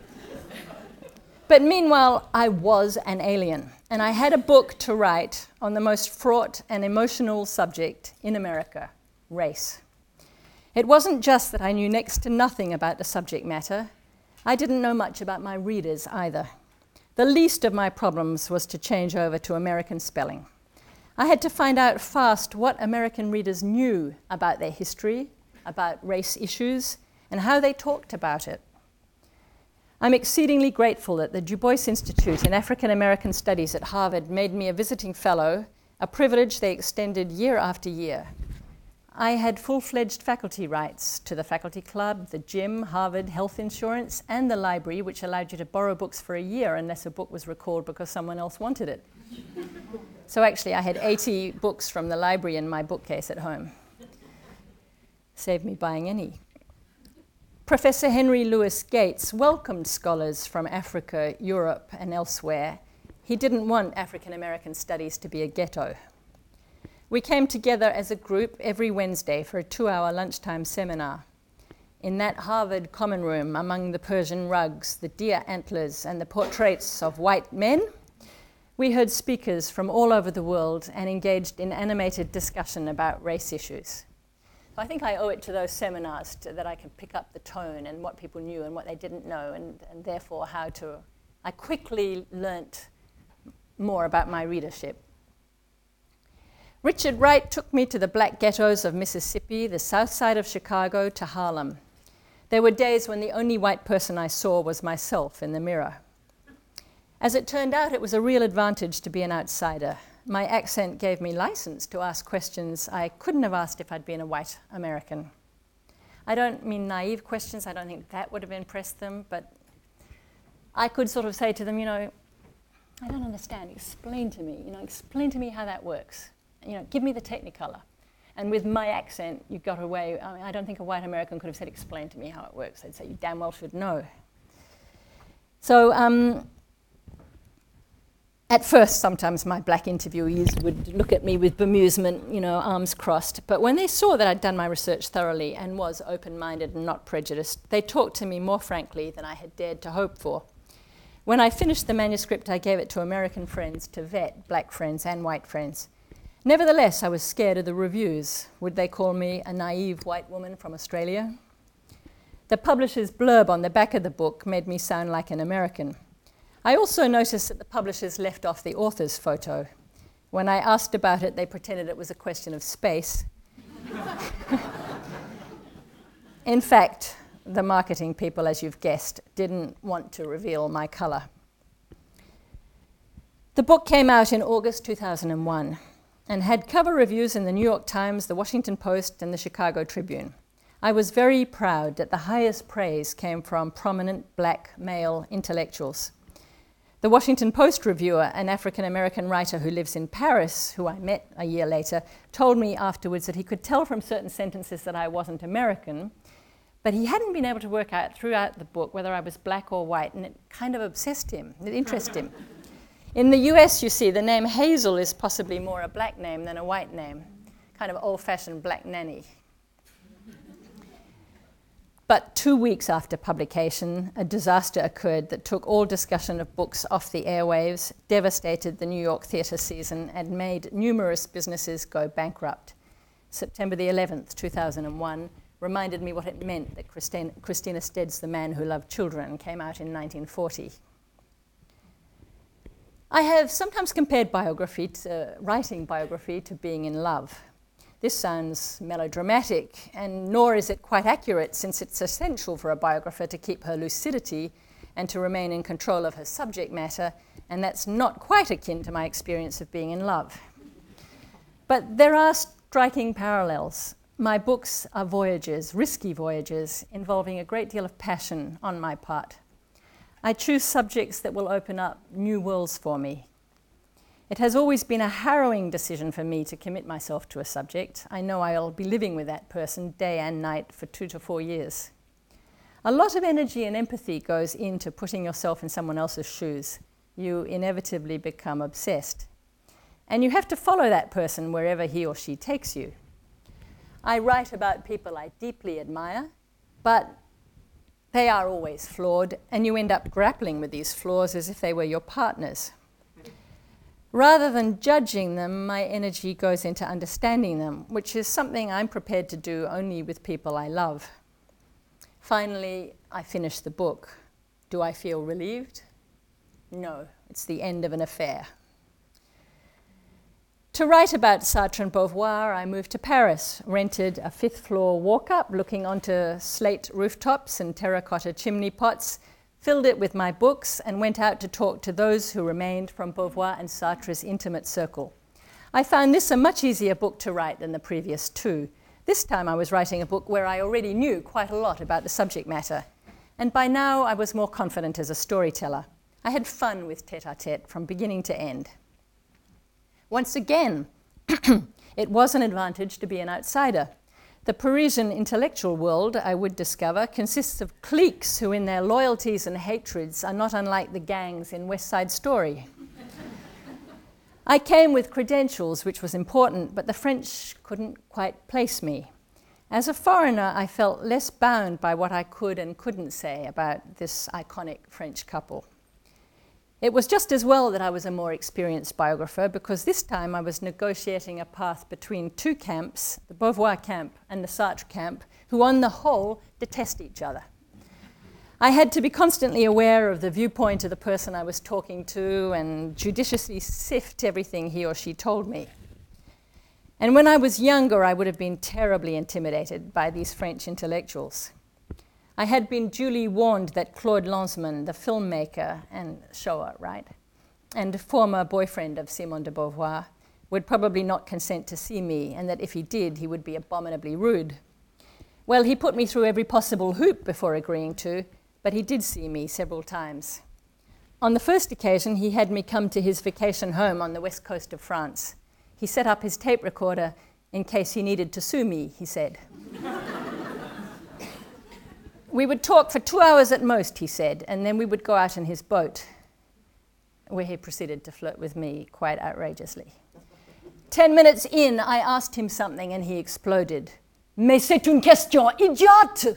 But meanwhile, I was an alien, and I had a book to write on the most fraught and emotional subject in America, race. It wasn't just that I knew next to nothing about the subject matter. I didn't know much about my readers either. The least of my problems was to change over to American spelling. I had to find out fast what American readers knew about their history, about race issues, and how they talked about it. I'm exceedingly grateful that the Du Bois Institute in African American Studies at Harvard made me a visiting fellow, a privilege they extended year after year. I had full-fledged faculty rights to the faculty club, the gym, Harvard health insurance, and the library, which allowed you to borrow books for a year unless a book was recalled because someone else wanted it. So actually, I had 80 books from the library in my bookcase at home. Saved me buying any. Professor Henry Louis Gates welcomed scholars from Africa, Europe, and elsewhere. He didn't want African American studies to be a ghetto. We came together as a group every Wednesday for a 2-hour lunchtime seminar. In that Harvard common room, among the Persian rugs, the deer antlers, and the portraits of white men, we heard speakers from all over the world and engaged in animated discussion about race issues. So I think I owe it to those seminars that I can pick up the tone and what people knew and what they didn't know, and therefore how to... I quickly learnt more about my readership. Richard Wright took me to the black ghettos of Mississippi, the south side of Chicago, to Harlem. There were days when the only white person I saw was myself in the mirror. As it turned out, it was a real advantage to be an outsider. My accent gave me license to ask questions I couldn't have asked if I'd been a white American. I don't mean naive questions. I don't think that would have impressed them, but I could sort of say to them, you know, I don't understand. Explain to me. Explain to me how that works. Give me the Technicolor. And with my accent, you got away. I don't think a white American could have said, explain to me how it works. They'd say, you damn well should know. So at first, sometimes my black interviewees would look at me with bemusement, arms crossed. But when they saw that I'd done my research thoroughly and was open-minded and not prejudiced, they talked to me more frankly than I had dared to hope for. When I finished the manuscript, I gave it to American friends to vet, black friends and white friends. Nevertheless, I was scared of the reviews. Would they call me a naive white woman from Australia? The publisher's blurb on the back of the book made me sound like an American. I also noticed that the publishers left off the author's photo. When I asked about it, they pretended it was a question of space. In fact, the marketing people, as you've guessed, didn't want to reveal my colour. The book came out in August 2001 and had cover reviews in the New York Times, the Washington Post, and the Chicago Tribune. I was very proud that the highest praise came from prominent black male intellectuals. The Washington Post reviewer, an African-American writer who lives in Paris, who I met a year later, told me afterwards that he could tell from certain sentences that I wasn't American, but he hadn't been able to work out throughout the book whether I was black or white, and it kind of obsessed him, it interested him. In the US, you see, the name Hazel is possibly more a black name than a white name, kind of old-fashioned black nanny. But 2 weeks after publication, a disaster occurred that took all discussion of books off the airwaves, devastated the New York theatre season, and made numerous businesses go bankrupt. September the 11th, 2001, reminded me what it meant that Christina Stead's The Man Who Loved Children came out in 1940. I have sometimes compared writing biography to being in love. This sounds melodramatic, and nor is it quite accurate, since it's essential for a biographer to keep her lucidity and to remain in control of her subject matter, and that's not quite akin to my experience of being in love. But there are striking parallels. My books are voyages, risky voyages, involving a great deal of passion on my part. I choose subjects that will open up new worlds for me. It has always been a harrowing decision for me to commit myself to a subject. I know I'll be living with that person day and night for 2 to 4 years. A lot of energy and empathy goes into putting yourself in someone else's shoes. You inevitably become obsessed. And you have to follow that person wherever he or she takes you. I write about people I deeply admire, but they are always flawed, and you end up grappling with these flaws as if they were your partners. Rather than judging them, my energy goes into understanding them, which is something I'm prepared to do only with people I love. Finally, I finish the book. Do I feel relieved? No, it's the end of an affair. To write about Sartre and Beauvoir, I moved to Paris, rented a 5th-floor walk-up looking onto slate rooftops and terracotta chimney pots, filled it with my books, and went out to talk to those who remained from Beauvoir and Sartre's intimate circle. I found this a much easier book to write than the previous 2. This time I was writing a book where I already knew quite a lot about the subject matter, and by now I was more confident as a storyteller. I had fun with tête-à-tête from beginning to end. Once again, it was an advantage to be an outsider. The Parisian intellectual world, I would discover, consists of cliques who in their loyalties and hatreds are not unlike the gangs in West Side Story. I came with credentials, which was important, but the French couldn't quite place me. As a foreigner, I felt less bound by what I could and couldn't say about this iconic French couple. It was just as well that I was a more experienced biographer, because this time I was negotiating a path between 2 camps, the Beauvoir camp and the Sartre camp, who on the whole detest each other. I had to be constantly aware of the viewpoint of the person I was talking to and judiciously sift everything he or she told me. And when I was younger, I would have been terribly intimidated by these French intellectuals. I had been duly warned that Claude Lanzmann, the filmmaker and shower, and former boyfriend of Simone de Beauvoir, would probably not consent to see me, and that if he did, he would be abominably rude. Well, he put me through every possible hoop before agreeing to, but he did see me several times. On the first occasion, he had me come to his vacation home on the west coast of France. He set up his tape recorder in case he needed to sue me, he said. We would talk for 2 hours at most, he said, and then we would go out in his boat, where he proceeded to flirt with me quite outrageously. 10 minutes in, I asked him something and he exploded. Mais c'est une question idiote!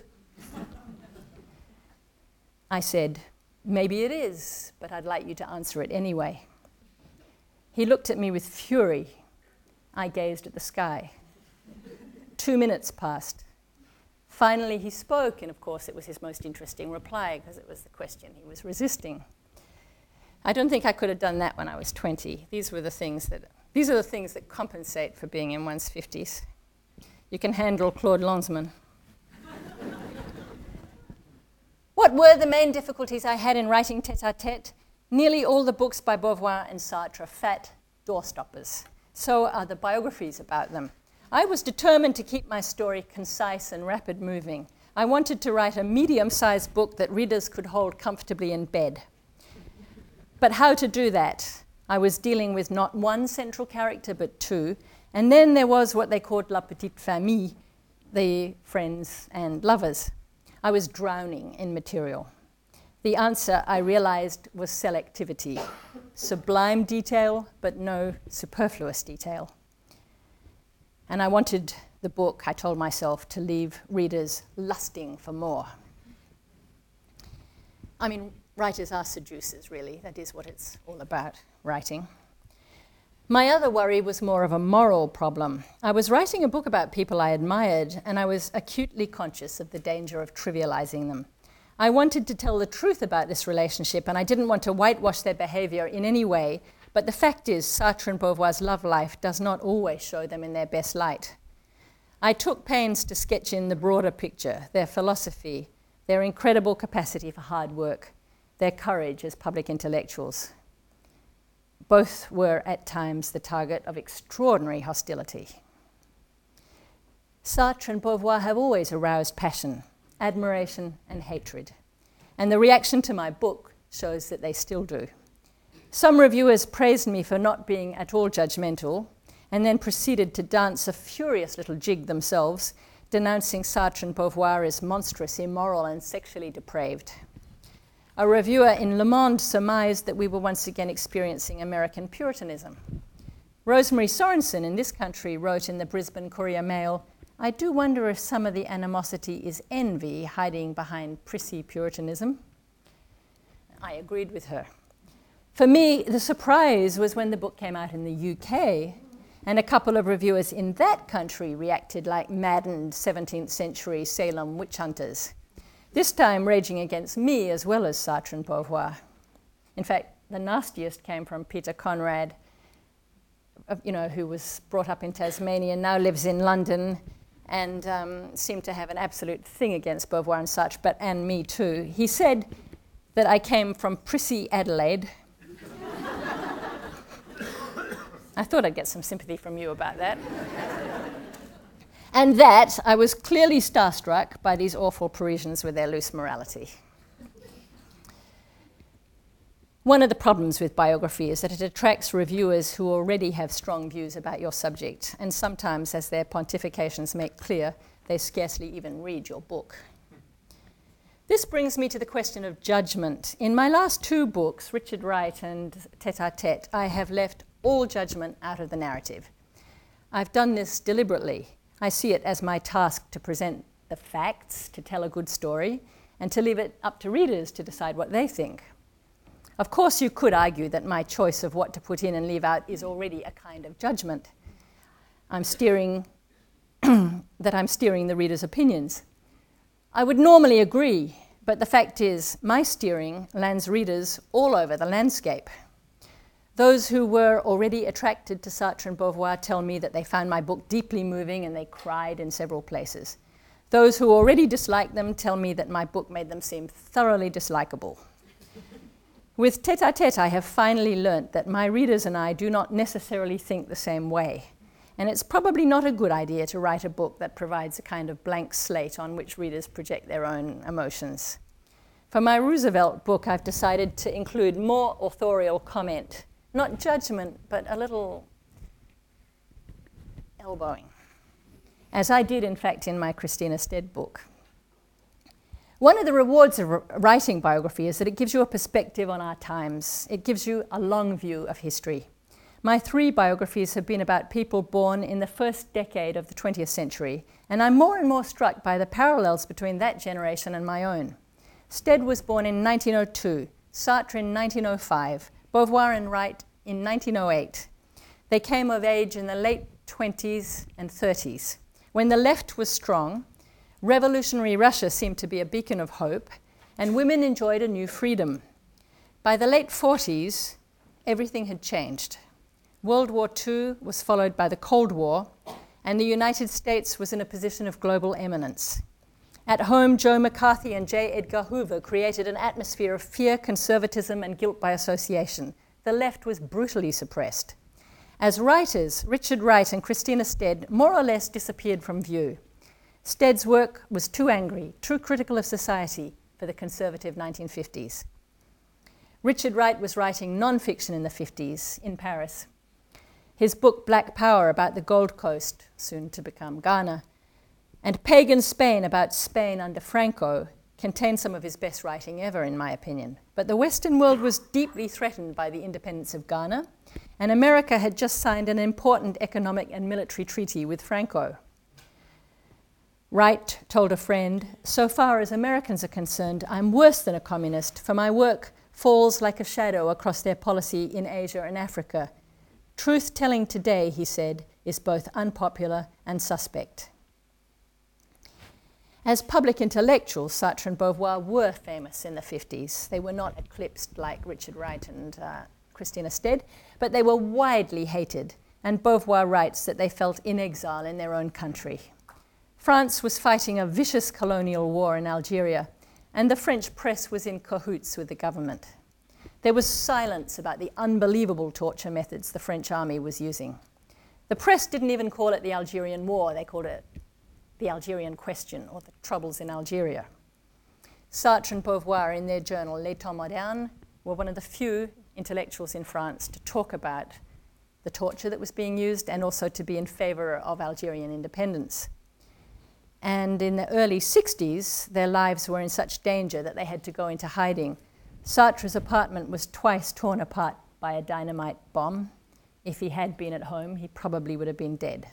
I said, maybe it is, but I'd like you to answer it anyway. He looked at me with fury. I gazed at the sky. 2 minutes passed. Finally, he spoke, and of course it was his most interesting reply because it was the question he was resisting. I don't think I could have done that when I was 20. These are the things that compensate for being in one's 50s. You can handle Claude Lanzmann. What were the main difficulties I had in writing Tête-à-Tête? Nearly all the books by Beauvoir and Sartre are fat doorstoppers. So are the biographies about them. I was determined to keep my story concise and rapid moving. I wanted to write a medium-sized book that readers could hold comfortably in bed. But how to do that? I was dealing with not one central character, but two. And then there was what they called la petite famille, the friends and lovers. I was drowning in material. The answer, I realized, was selectivity. Sublime detail, but no superfluous detail. And I wanted the book, I told myself, to leave readers lusting for more. I mean, writers are seducers, really. That is what it's all about, writing. My other worry was more of a moral problem. I was writing a book about people I admired, and I was acutely conscious of the danger of trivializing them. I wanted to tell the truth about this relationship, and I didn't want to whitewash their behavior in any way, but the fact is, Sartre and Beauvoir's love life does not always show them in their best light. I took pains to sketch in the broader picture, their philosophy, their incredible capacity for hard work, their courage as public intellectuals. Both were at times the target of extraordinary hostility. Sartre and Beauvoir have always aroused passion, admiration and hatred, and the reaction to my book shows that they still do. Some reviewers praised me for not being at all judgmental and then proceeded to dance a furious little jig themselves, denouncing Sartre and Beauvoir as monstrous, immoral and sexually depraved. A reviewer in Le Monde surmised that we were once again experiencing American Puritanism. Rosemary Sorensen in this country wrote in the Brisbane Courier Mail, "I do wonder if some of the animosity is envy hiding behind prissy Puritanism." I agreed with her. For me, the surprise was when the book came out in the UK, and a couple of reviewers in that country reacted like maddened 17th century Salem witch hunters, this time raging against me as well as Sartre and Beauvoir. In fact, the nastiest came from Peter Conrad, who was brought up in Tasmania, now lives in London, and seemed to have an absolute thing against Beauvoir and Sartre, and me too. He said that I came from prissy Adelaide. I thought I'd get some sympathy from you about that. And that I was clearly starstruck by these awful Parisians with their loose morality. One of the problems with biography is that it attracts reviewers who already have strong views about your subject, and sometimes, as their pontifications make clear, they scarcely even read your book. This brings me to the question of judgment. In my last two books, Richard Wright and Tête-à-Tête, I have left all judgment out of the narrative. I've done this deliberately. I see it as my task to present the facts, to tell a good story, and to leave it up to readers to decide what they think. Of course, you could argue that my choice of what to put in and leave out is already a kind of judgment. I'm steering the reader's opinions. I would normally agree, but the fact is, my steering lands readers all over the landscape. Those who were already attracted to Sartre and Beauvoir tell me that they found my book deeply moving and they cried in several places. Those who already dislike them tell me that my book made them seem thoroughly dislikable. With Tête-à-Tête, I have finally learnt that my readers and I do not necessarily think the same way. And it's probably not a good idea to write a book that provides a kind of blank slate on which readers project their own emotions. For my Roosevelt book, I've decided to include more authorial comment, not judgment, but a little elbowing, as I did, in fact, in my Christina Stead book. One of the rewards of writing biography is that it gives you a perspective on our times. It gives you a long view of history. My 3 biographies have been about people born in the first decade of the 20th century, and I'm more and more struck by the parallels between that generation and my own. Stead was born in 1902, Sartre in 1905, Beauvoir and Wright in 1908. They came of age in the late 20s and 30s, when the left was strong, revolutionary Russia seemed to be a beacon of hope, and women enjoyed a new freedom. By the late 40s, everything had changed. World War II was followed by the Cold War, and the United States was in a position of global eminence. At home, Joe McCarthy and J. Edgar Hoover created an atmosphere of fear, conservatism, and guilt by association. The left was brutally suppressed. As writers, Richard Wright and Christina Stead more or less disappeared from view. Stead's work was too angry, too critical of society for the conservative 1950s. Richard Wright was writing non-fiction in the 50s in Paris. His book Black Power about the Gold Coast, soon to become Ghana, and Pagan Spain about Spain under Franco contained some of his best writing ever, in my opinion. But the Western world was deeply threatened by the independence of Ghana, and America had just signed an important economic and military treaty with Franco. Wright told a friend, "So far as Americans are concerned, I'm worse than a communist, for my work falls like a shadow across their policy in Asia and Africa. Truth-telling today," he said, "is both unpopular and suspect." As public intellectuals, Sartre and Beauvoir were famous in the 50s. They were not eclipsed like Richard Wright and Christina Stead, but they were widely hated, and Beauvoir writes that they felt in exile in their own country. France was fighting a vicious colonial war in Algeria, and the French press was in cahoots with the government. There was silence about the unbelievable torture methods the French army was using. The press didn't even call it the Algerian War, they called it the Algerian Question, or the Troubles in Algeria. Sartre and Beauvoir, in their journal Les Temps Modernes, were one of the few intellectuals in France to talk about the torture that was being used and also to be in favor of Algerian independence. And in the early 60s, their lives were in such danger that they had to go into hiding. Sartre's apartment was twice torn apart by a dynamite bomb. If he had been at home, he probably would have been dead.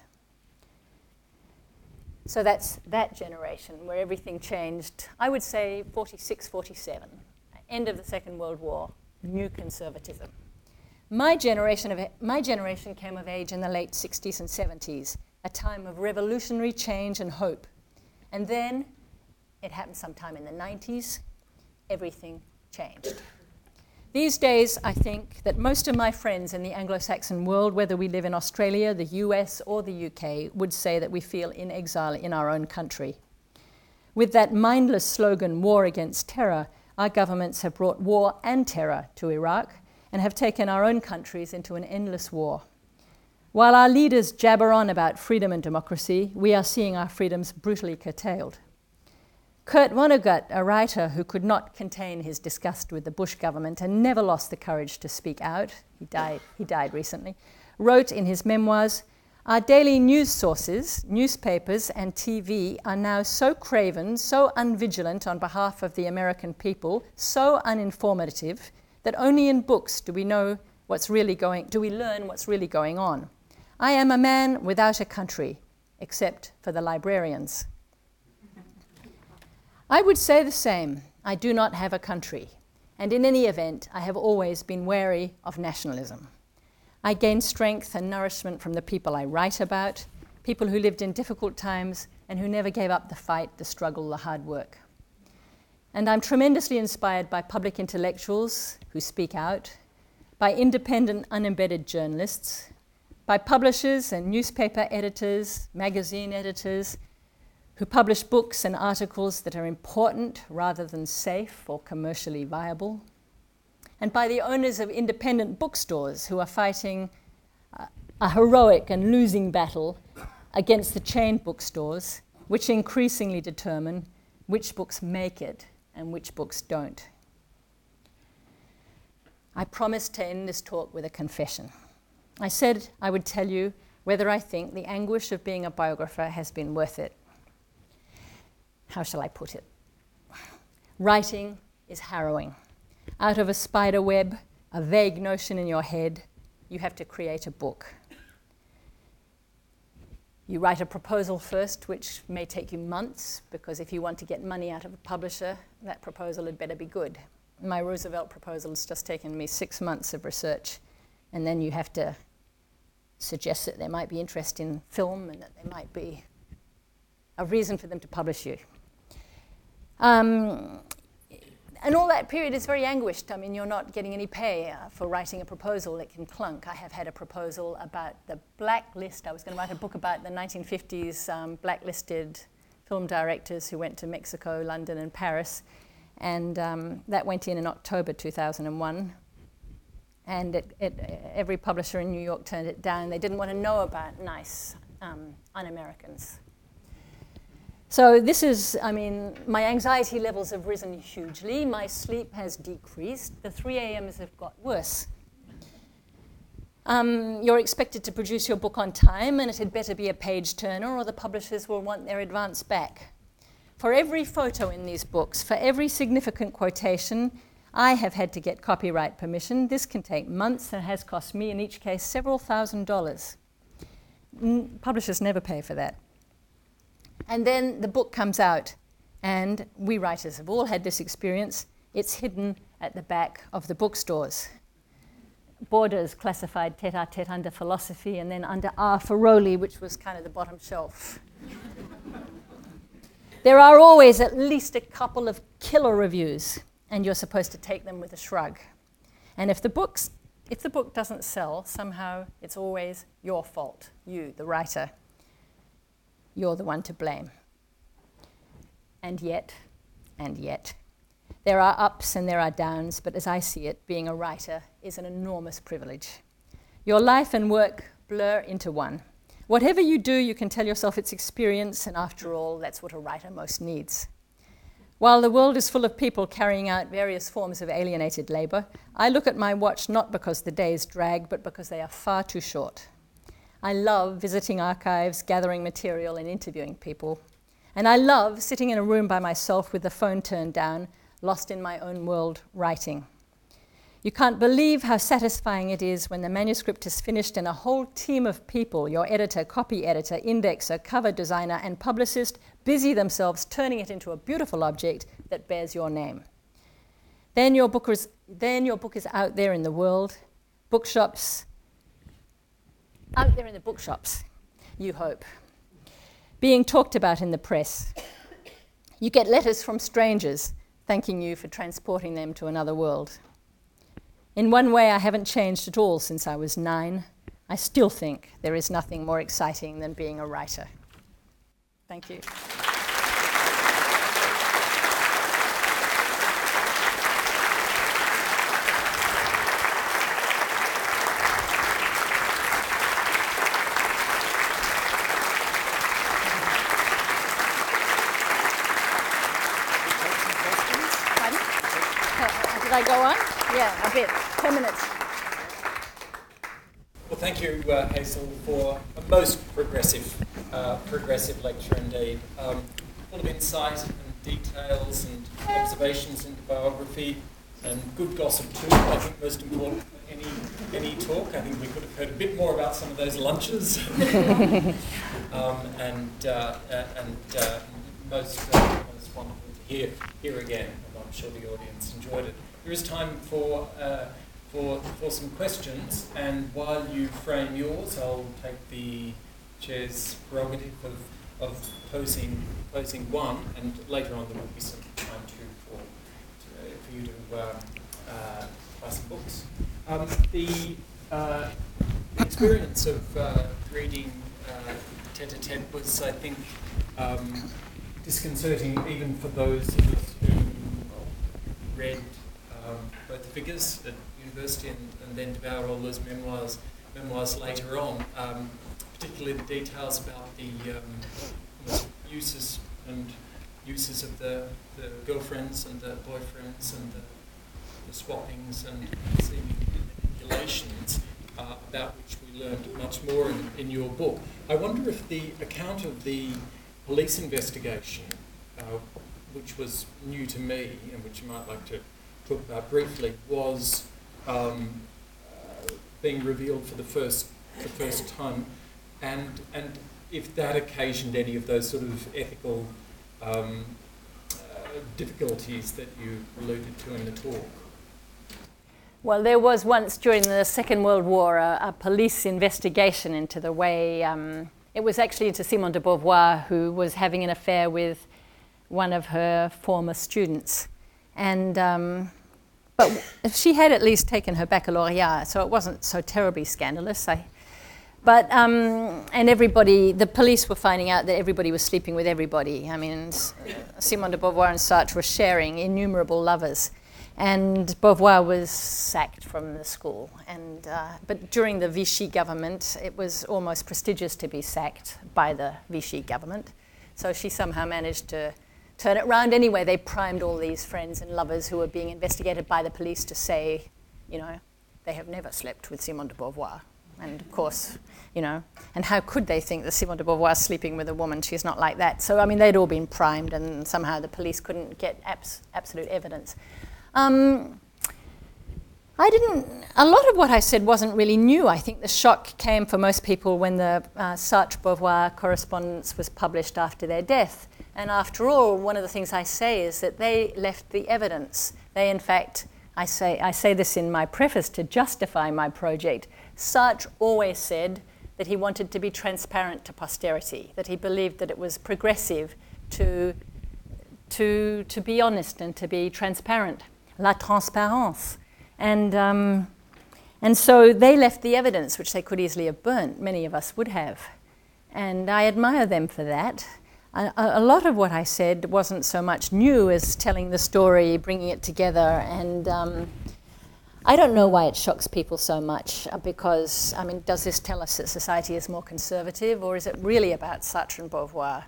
So that's that generation where everything changed, I would say 46, 47, end of the Second World War, new conservatism. My generation came of age in the late 60s and 70s, a time of revolutionary change and hope. And then, it happened sometime in the 90s, everything changed. These days, I think that most of my friends in the Anglo-Saxon world, whether we live in Australia, the US, or the UK, would say that we feel in exile in our own country. With that mindless slogan, war against terror, our governments have brought war and terror to Iraq and have taken our own countries into an endless war. While our leaders jabber on about freedom and democracy, we are seeing our freedoms brutally curtailed. Kurt Vonnegut, a writer who could not contain his disgust with the Bush government and never lost the courage to speak out, he died recently, wrote in his memoirs, "Our daily news sources, newspapers and TV, are now so craven, so unvigilant on behalf of the American people, so uninformative, that only in books do we learn what's really going on. I am a man without a country, except for the librarians." I would say the same. I do not have a country, and in any event, I have always been wary of nationalism. I gain strength and nourishment from the people I write about, people who lived in difficult times and who never gave up the fight, the struggle, the hard work. And I'm tremendously inspired by public intellectuals who speak out, by independent, unembedded journalists, by publishers and newspaper editors, magazine editors, who publish books and articles that are important rather than safe or commercially viable, and by the owners of independent bookstores who are fighting a heroic and losing battle against the chain bookstores, which increasingly determine which books make it and which books don't. I promised to end this talk with a confession. I said I would tell you whether I think the anguish of being a biographer has been worth it. How shall I put it? Writing is harrowing. Out of a spider web, a vague notion in your head, you have to create a book. You write a proposal first, which may take you months, because if you want to get money out of a publisher, that proposal had better be good. My Roosevelt proposal has just taken me 6 months of research, and then you have to suggest that there might be interest in film and that there might be a reason for them to publish you. And all that period is very anguished. I mean, you're not getting any pay for writing a proposal. It can clunk. I have had a proposal about the blacklist. I was going to write a book about the 1950s blacklisted film directors who went to Mexico, London, and Paris. And that went in October 2001. And every publisher in New York turned it down. They didn't want to know about nice un-Americans. So this is, I mean, my anxiety levels have risen hugely. My sleep has decreased. The 3 a.m.s have got worse. You're expected to produce your book on time, and it had better be a page turner, or the publishers will want their advance back. For every photo in these books, for every significant quotation, I have had to get copyright permission. This can take months and has cost me, in each case, several $1,000s. Publishers never pay for that. And then the book comes out, and we writers have all had this experience. It's hidden at the back of the bookstores. Borders classified tête-à-tête under philosophy, and then under R for Rowley, which was kind of the bottom shelf. There are always at least a couple of killer reviews, and you're supposed to take them with a shrug. And if the book doesn't sell, somehow it's always your fault, you, the writer. You're the one to blame. And yet, there are ups and there are downs, but as I see it, being a writer is an enormous privilege. Your life and work blur into one. Whatever you do, you can tell yourself it's experience, and after all, that's what a writer most needs. While the world is full of people carrying out various forms of alienated labor, I look at my watch not because the days drag, but because they are far too short. I love visiting archives, gathering material, and interviewing people. And I love sitting in a room by myself with the phone turned down, lost in my own world, writing. You can't believe how satisfying it is when the manuscript is finished and a whole team of people, your editor, copy editor, indexer, cover designer, and publicist, busy themselves turning it into a beautiful object that bears your name. Then your book is out there in the world, out there in the bookshops, you hope, being talked about in the press. You get letters from strangers thanking you for transporting them to another world. In one way, I haven't changed at all since I was 9. I still think there is nothing more exciting than being a writer. Thank you. Did I go on? Yeah, a bit. 10 minutes. Well, thank you, Hazel, for a most progressive lecture indeed. Full of insight and details and observations into biography, and good gossip too. I think most important for any talk. I think we could have heard a bit more about some of those lunches, and most wonderful to hear again. And I'm sure the audience enjoyed it. There is time for some questions, and while you frame yours, I'll take the chair's prerogative of posing one, and later on there will be some time for you to buy some books. The experience of reading tête-à-tête was, I think, disconcerting even for those of us who read both the figures at university and then devoured all those memoirs later on, particularly the details about the uses and uses of the girlfriends and the boyfriends and the swappings and seeming manipulations, about which we learned much more in your book. I wonder if the account of the police investigation, which was new to me and which you might like to talk about briefly, was being revealed for the first time, and if that occasioned any of those sort of ethical difficulties that you alluded to in the talk. Well, there was once during the Second World War a police investigation into the way, it was actually into Simone de Beauvoir, who was having an affair with one of her former students. And but she had at least taken her baccalaureate, so it wasn't so terribly scandalous. And everybody, the police were finding out that everybody was sleeping with everybody. I mean, Simone de Beauvoir and Sartre were sharing innumerable lovers. And Beauvoir was sacked from the school. But during the Vichy government, it was almost prestigious to be sacked by the Vichy government. So she somehow managed to turn it round anyway. They primed all these friends and lovers who were being investigated by the police to say, they have never slept with Simone de Beauvoir. And of course, and how could they think that Simone de Beauvoir is sleeping with a woman? She's not like that. So, they'd all been primed, and somehow the police couldn't get absolute evidence. A lot of what I said wasn't really new. I think the shock came for most people when the Sartre-Beauvoir correspondence was published after their death. And after all, one of the things I say is that they left the evidence. They, in fact, I say this in my preface to justify my project, Sartre always said that he wanted to be transparent to posterity, that he believed that it was progressive to be honest and to be transparent. La transparence. And so they left the evidence, which they could easily have burnt. Many of us would have. And I admire them for that. A lot of what I said wasn't so much new as telling the story, bringing it together. And I don't know why it shocks people so much, because, does this tell us that society is more conservative, or is it really about Sartre and Beauvoir?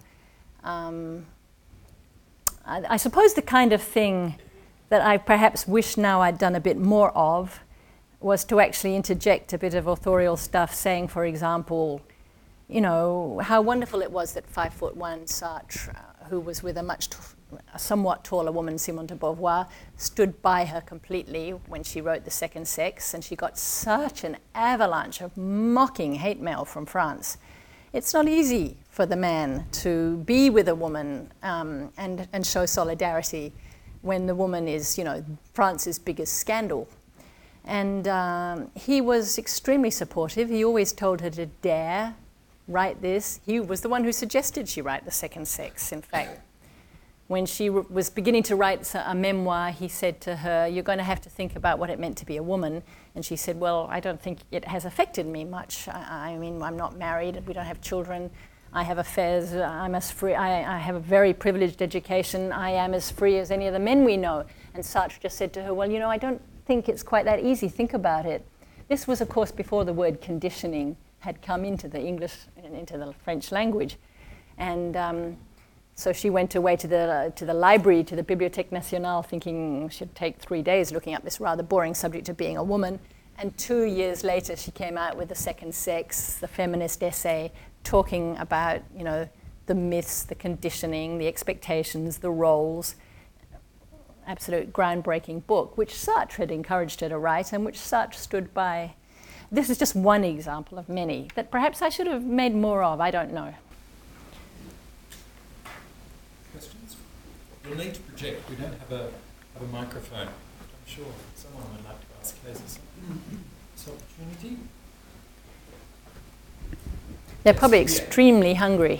I suppose the kind of thing that I perhaps wish now I'd done a bit more of was to actually interject a bit of authorial stuff, saying, for example, how wonderful it was that 5'1" Sartre, who was with a somewhat taller woman, Simone de Beauvoir, stood by her completely when she wrote The Second Sex, and she got such an avalanche of mocking hate mail from France. It's not easy for the man to be with a woman and show solidarity when the woman is, France's biggest scandal. And he was extremely supportive. He always told her to dare write this. He was the one who suggested she write The Second Sex, in fact. When she was beginning to write a memoir, he said to her, you're going to have to think about what it meant to be a woman. And she said, well, I don't think it has affected me much. I'm not married, we don't have children, I have affairs, I'm as free, I have a very privileged education, I am as free as any of the men we know. And Sartre just said to her, well, I don't think it's quite that easy, think about it. This was, of course, before the word conditioning had come into the English and into the French language. And so she went away to the library, to the Bibliothèque Nationale, thinking she'd take 3 days looking up this rather boring subject of being a woman. And 2 years later, she came out with The Second Sex, the feminist essay, talking about, the myths, the conditioning, the expectations, the roles. Absolute groundbreaking book, which Sartre had encouraged her to write and which Sartre stood by. This is just one example of many that perhaps I should have made more of, I don't know. Questions? You'll need to project. We don't have a microphone. I'm sure someone would like to ask Hazel this opportunity. They're probably extremely hungry.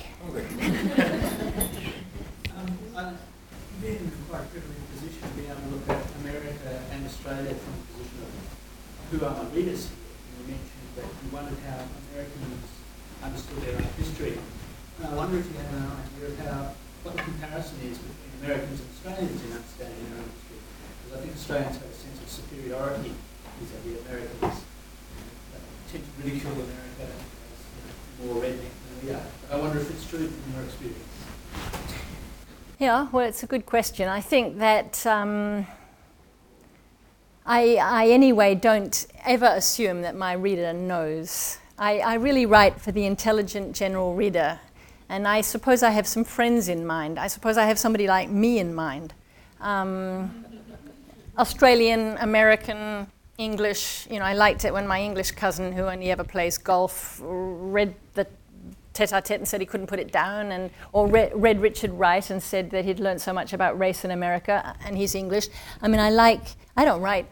I've been in quite a privileged position to be able to look at America and Australia from the position of who are my readers here. You mentioned that you wondered how Americans understood their own history. And I wonder if you have an idea of what the comparison is between Americans and Australians in understanding their own history. Because I think Australians have a sense of superiority vis-à-vis Americans. Tend to ridicule America as more redneck than we are. But I wonder if it's true from your experience. Yeah, well, it's a good question. I think that I anyway don't ever assume that my reader knows. I really write for the intelligent general reader, and I suppose I have some friends in mind. I suppose I have somebody like me in mind. Australian, American, English. You know, I liked it when my English cousin, who only ever plays golf, read the Tête-à-Tête and said he couldn't put it down, or read Richard Wright and said that he'd learned so much about race in America, and he's English. I mean, I write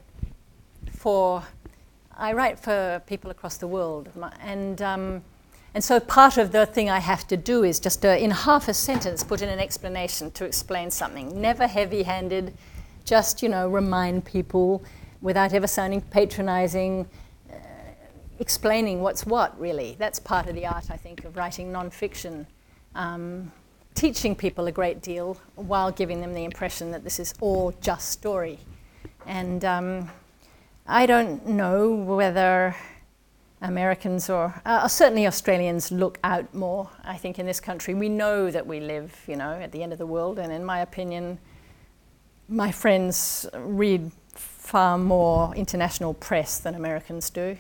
for people across the world, and so part of the thing I have to do is just in half a sentence put in an explanation to explain something. Never heavy-handed, just, you know, remind people without ever sounding patronizing, explaining what's what, really. That's part of the art, I think, of writing non-fiction. Teaching people a great deal while giving them the impression that this is all just story. And I don't know whether Americans or certainly Australians look out more, I think, in this country. We know that we live, you know, at the end of the world, and in my opinion, my friends read far more international press than Americans do.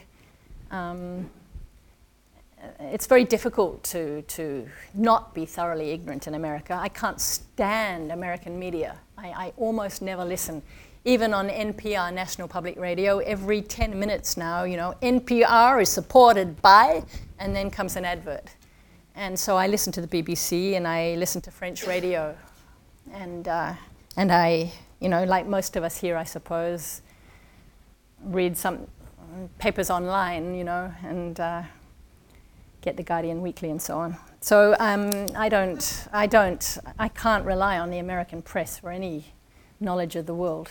It's very difficult to not be thoroughly ignorant in America. I can't stand American media. I almost never listen. Even on NPR, National Public Radio, every 10 minutes now, you know, NPR is supported by, and then comes an advert. And so I listen to the BBC and I listen to French radio. And I, you know, like most of us here, I suppose, read some papers online, you know, and get the Guardian Weekly and so on. So I can't rely on the American press for any knowledge of the world.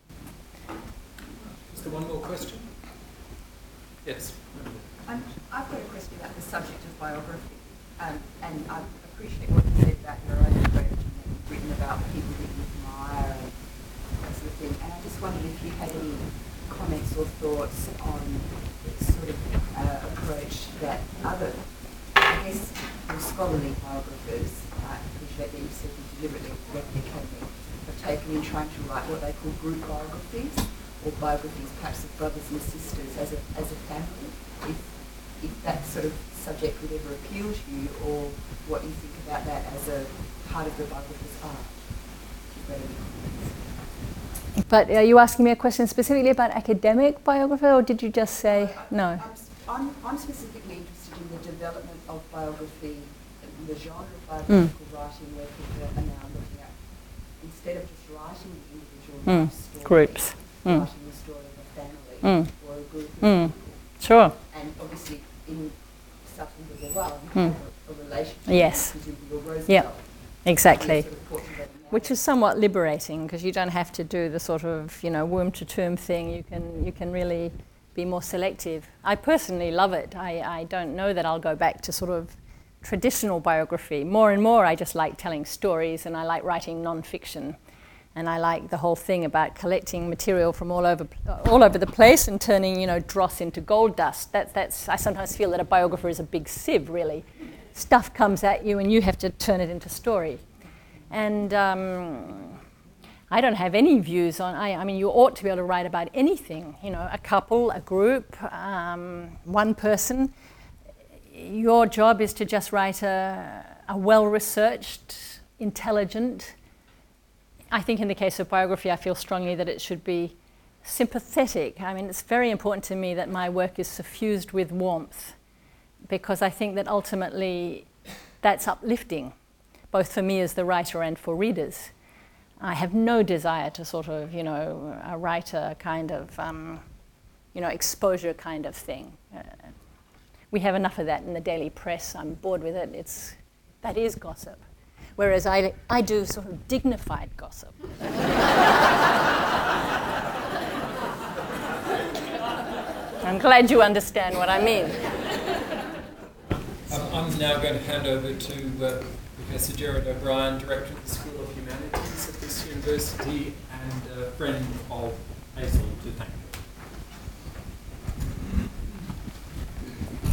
Is there one more question? Yes. I've got a question about the subject of biography, and I appreciate what you said about your own approach and that you've written about people that you admire and that sort of thing. And I just wondered if you had any comments or thoughts on the sort of approach that other, I guess, scholarly biographers, I appreciate that you said you deliberately left the academy, have taken in trying to write what they call group biographies, or biographies perhaps of brothers and sisters as a family, if that sort of subject would ever appeal to you, or what you think about that as a part of the biographer's art. But are you asking me a question specifically about academic biography, or did you just say no? I'm specifically interested in the development of biography, the genre of biographical writing, where people are now looking at, instead of just writing the individual life story, groups. Writing the story of a family or a group of people. Sure. And obviously in substantive as well, you have a relationship Yes. with Roosevelt. Yeah, exactly. Sort of portrait of a Which is somewhat liberating, because you don't have to do the sort of, you know, womb to tomb thing. You can really be more selective. I personally love it. I don't know that I'll go back to sort of traditional biography. More and more I just like telling stories, and I like writing non-fiction. And I like the whole thing about collecting material from all over the place and turning, you know, dross into gold dust. That's I sometimes feel that a biographer is a big sieve, really. Stuff comes at you and you have to turn it into story. And I don't have any views on, I mean, you ought to be able to write about anything, you know, a couple, a group, one person. Your job is to just write a well-researched, intelligent. I think in the case of biography, I feel strongly that it should be sympathetic. I mean, it's very important to me that my work is suffused with warmth, because I think that ultimately that's uplifting, both for me as the writer and for readers. I have no desire to sort of, you know, write a kind of, you know, exposure kind of thing. We have enough of that in the daily press. I'm bored with it. That is gossip. Whereas I do sort of dignified gossip. I'm glad you understand what I mean. I'm now going to hand over to Professor Gerard O'Brien, Director of the School of Humanities at this university and a friend of Hazel, to thank you.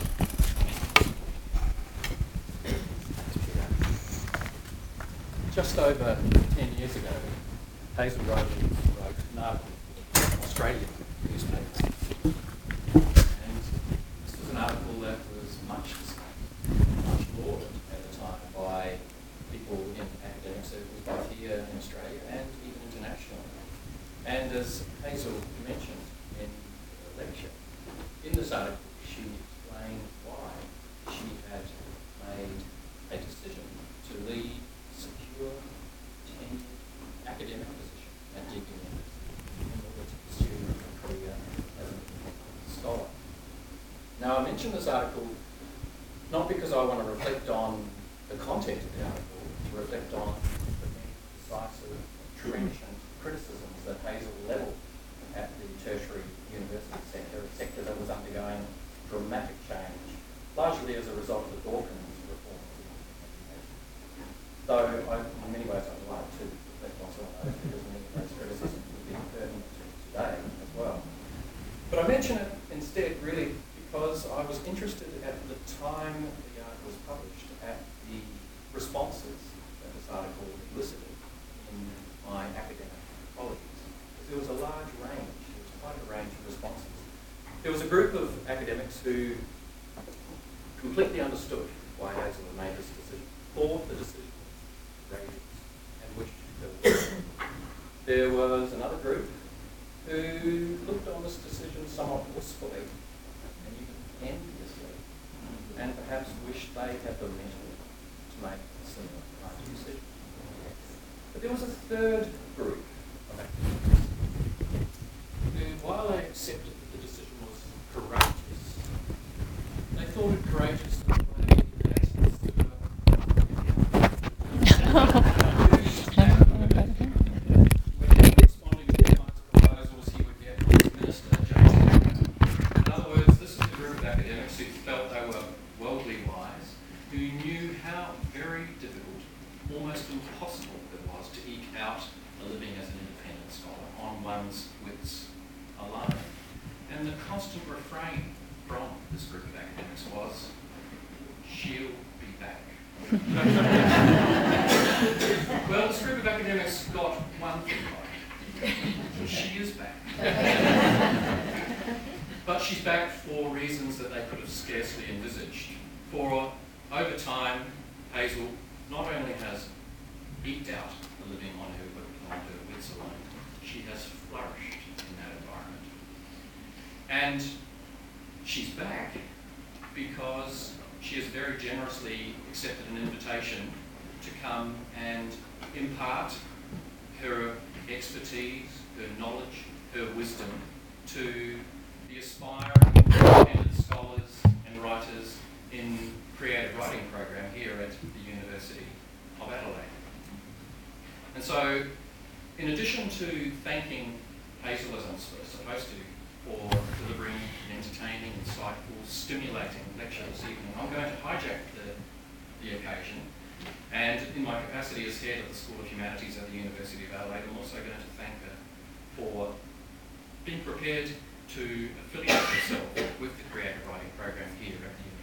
Just just over 10 years ago, Hazel Rowland wrote an article for Australian newspapers. And this was an article that was much lauded at the time by people in academic circles, both here in Australia and even internationally. And as Hazel mentioned in the lecture, in this article she explained why she had made a decision to leave secure, tenured academic position at Deakin University in order to pursue a career as a scholar. Now, I mention this article not because I want to reflect on the content of the article, to reflect on the many decisive, trenchant criticisms that Hazel levelled at the tertiary university sector, a sector that was undergoing dramatic change, largely as a result of the Dawkins reform. Though in many ways I'd like to reflect on some of those, because many of those criticisms would be pertinent today as well. But I mention it instead really because I was interested at the time the article was published at the responses that this article elicited in my academic colleagues. There was a large range, there was quite a range of responses. There was a group of academics who completely understood why Hazel had made this decision, thought the decision was courageous, and wished her well. There was another group who looked on this decision somewhat wistfully and even enviously, and perhaps wished they had the mettle to make a similar kind of decision. But there was a third group of academics who, while they accepted that the decision was courageous, they thought it courageous in a way that when responding to Mike's proposals, he would get his minister, James. In other words, this is a group of academics who felt they were worldly wise, who knew how very difficult, almost impossible it was to eke out a living as an independent scholar on one's wits alone. And the constant refrain from this group of academics was, she'll be back. Well, this group of academics got one thing right. She is back. But she's back for reasons that they could have scarcely envisaged. For over time, Hazel not only has eked out a living on her wits alone, she has flourished in that environment. And she's back because she has very generously accepted an invitation to come and impart her expertise, her knowledge, her wisdom to the aspiring independent scholars and writers in creative writing program here at the University of Adelaide. And so, in addition to thanking Hazel, as I'm supposed to, for delivering an entertaining, insightful, stimulating lecture this evening, I'm going to hijack the occasion, and in my capacity as head of the School of Humanities at the University of Adelaide, I'm also going to thank her for being prepared to affiliate herself with the creative writing program here at the University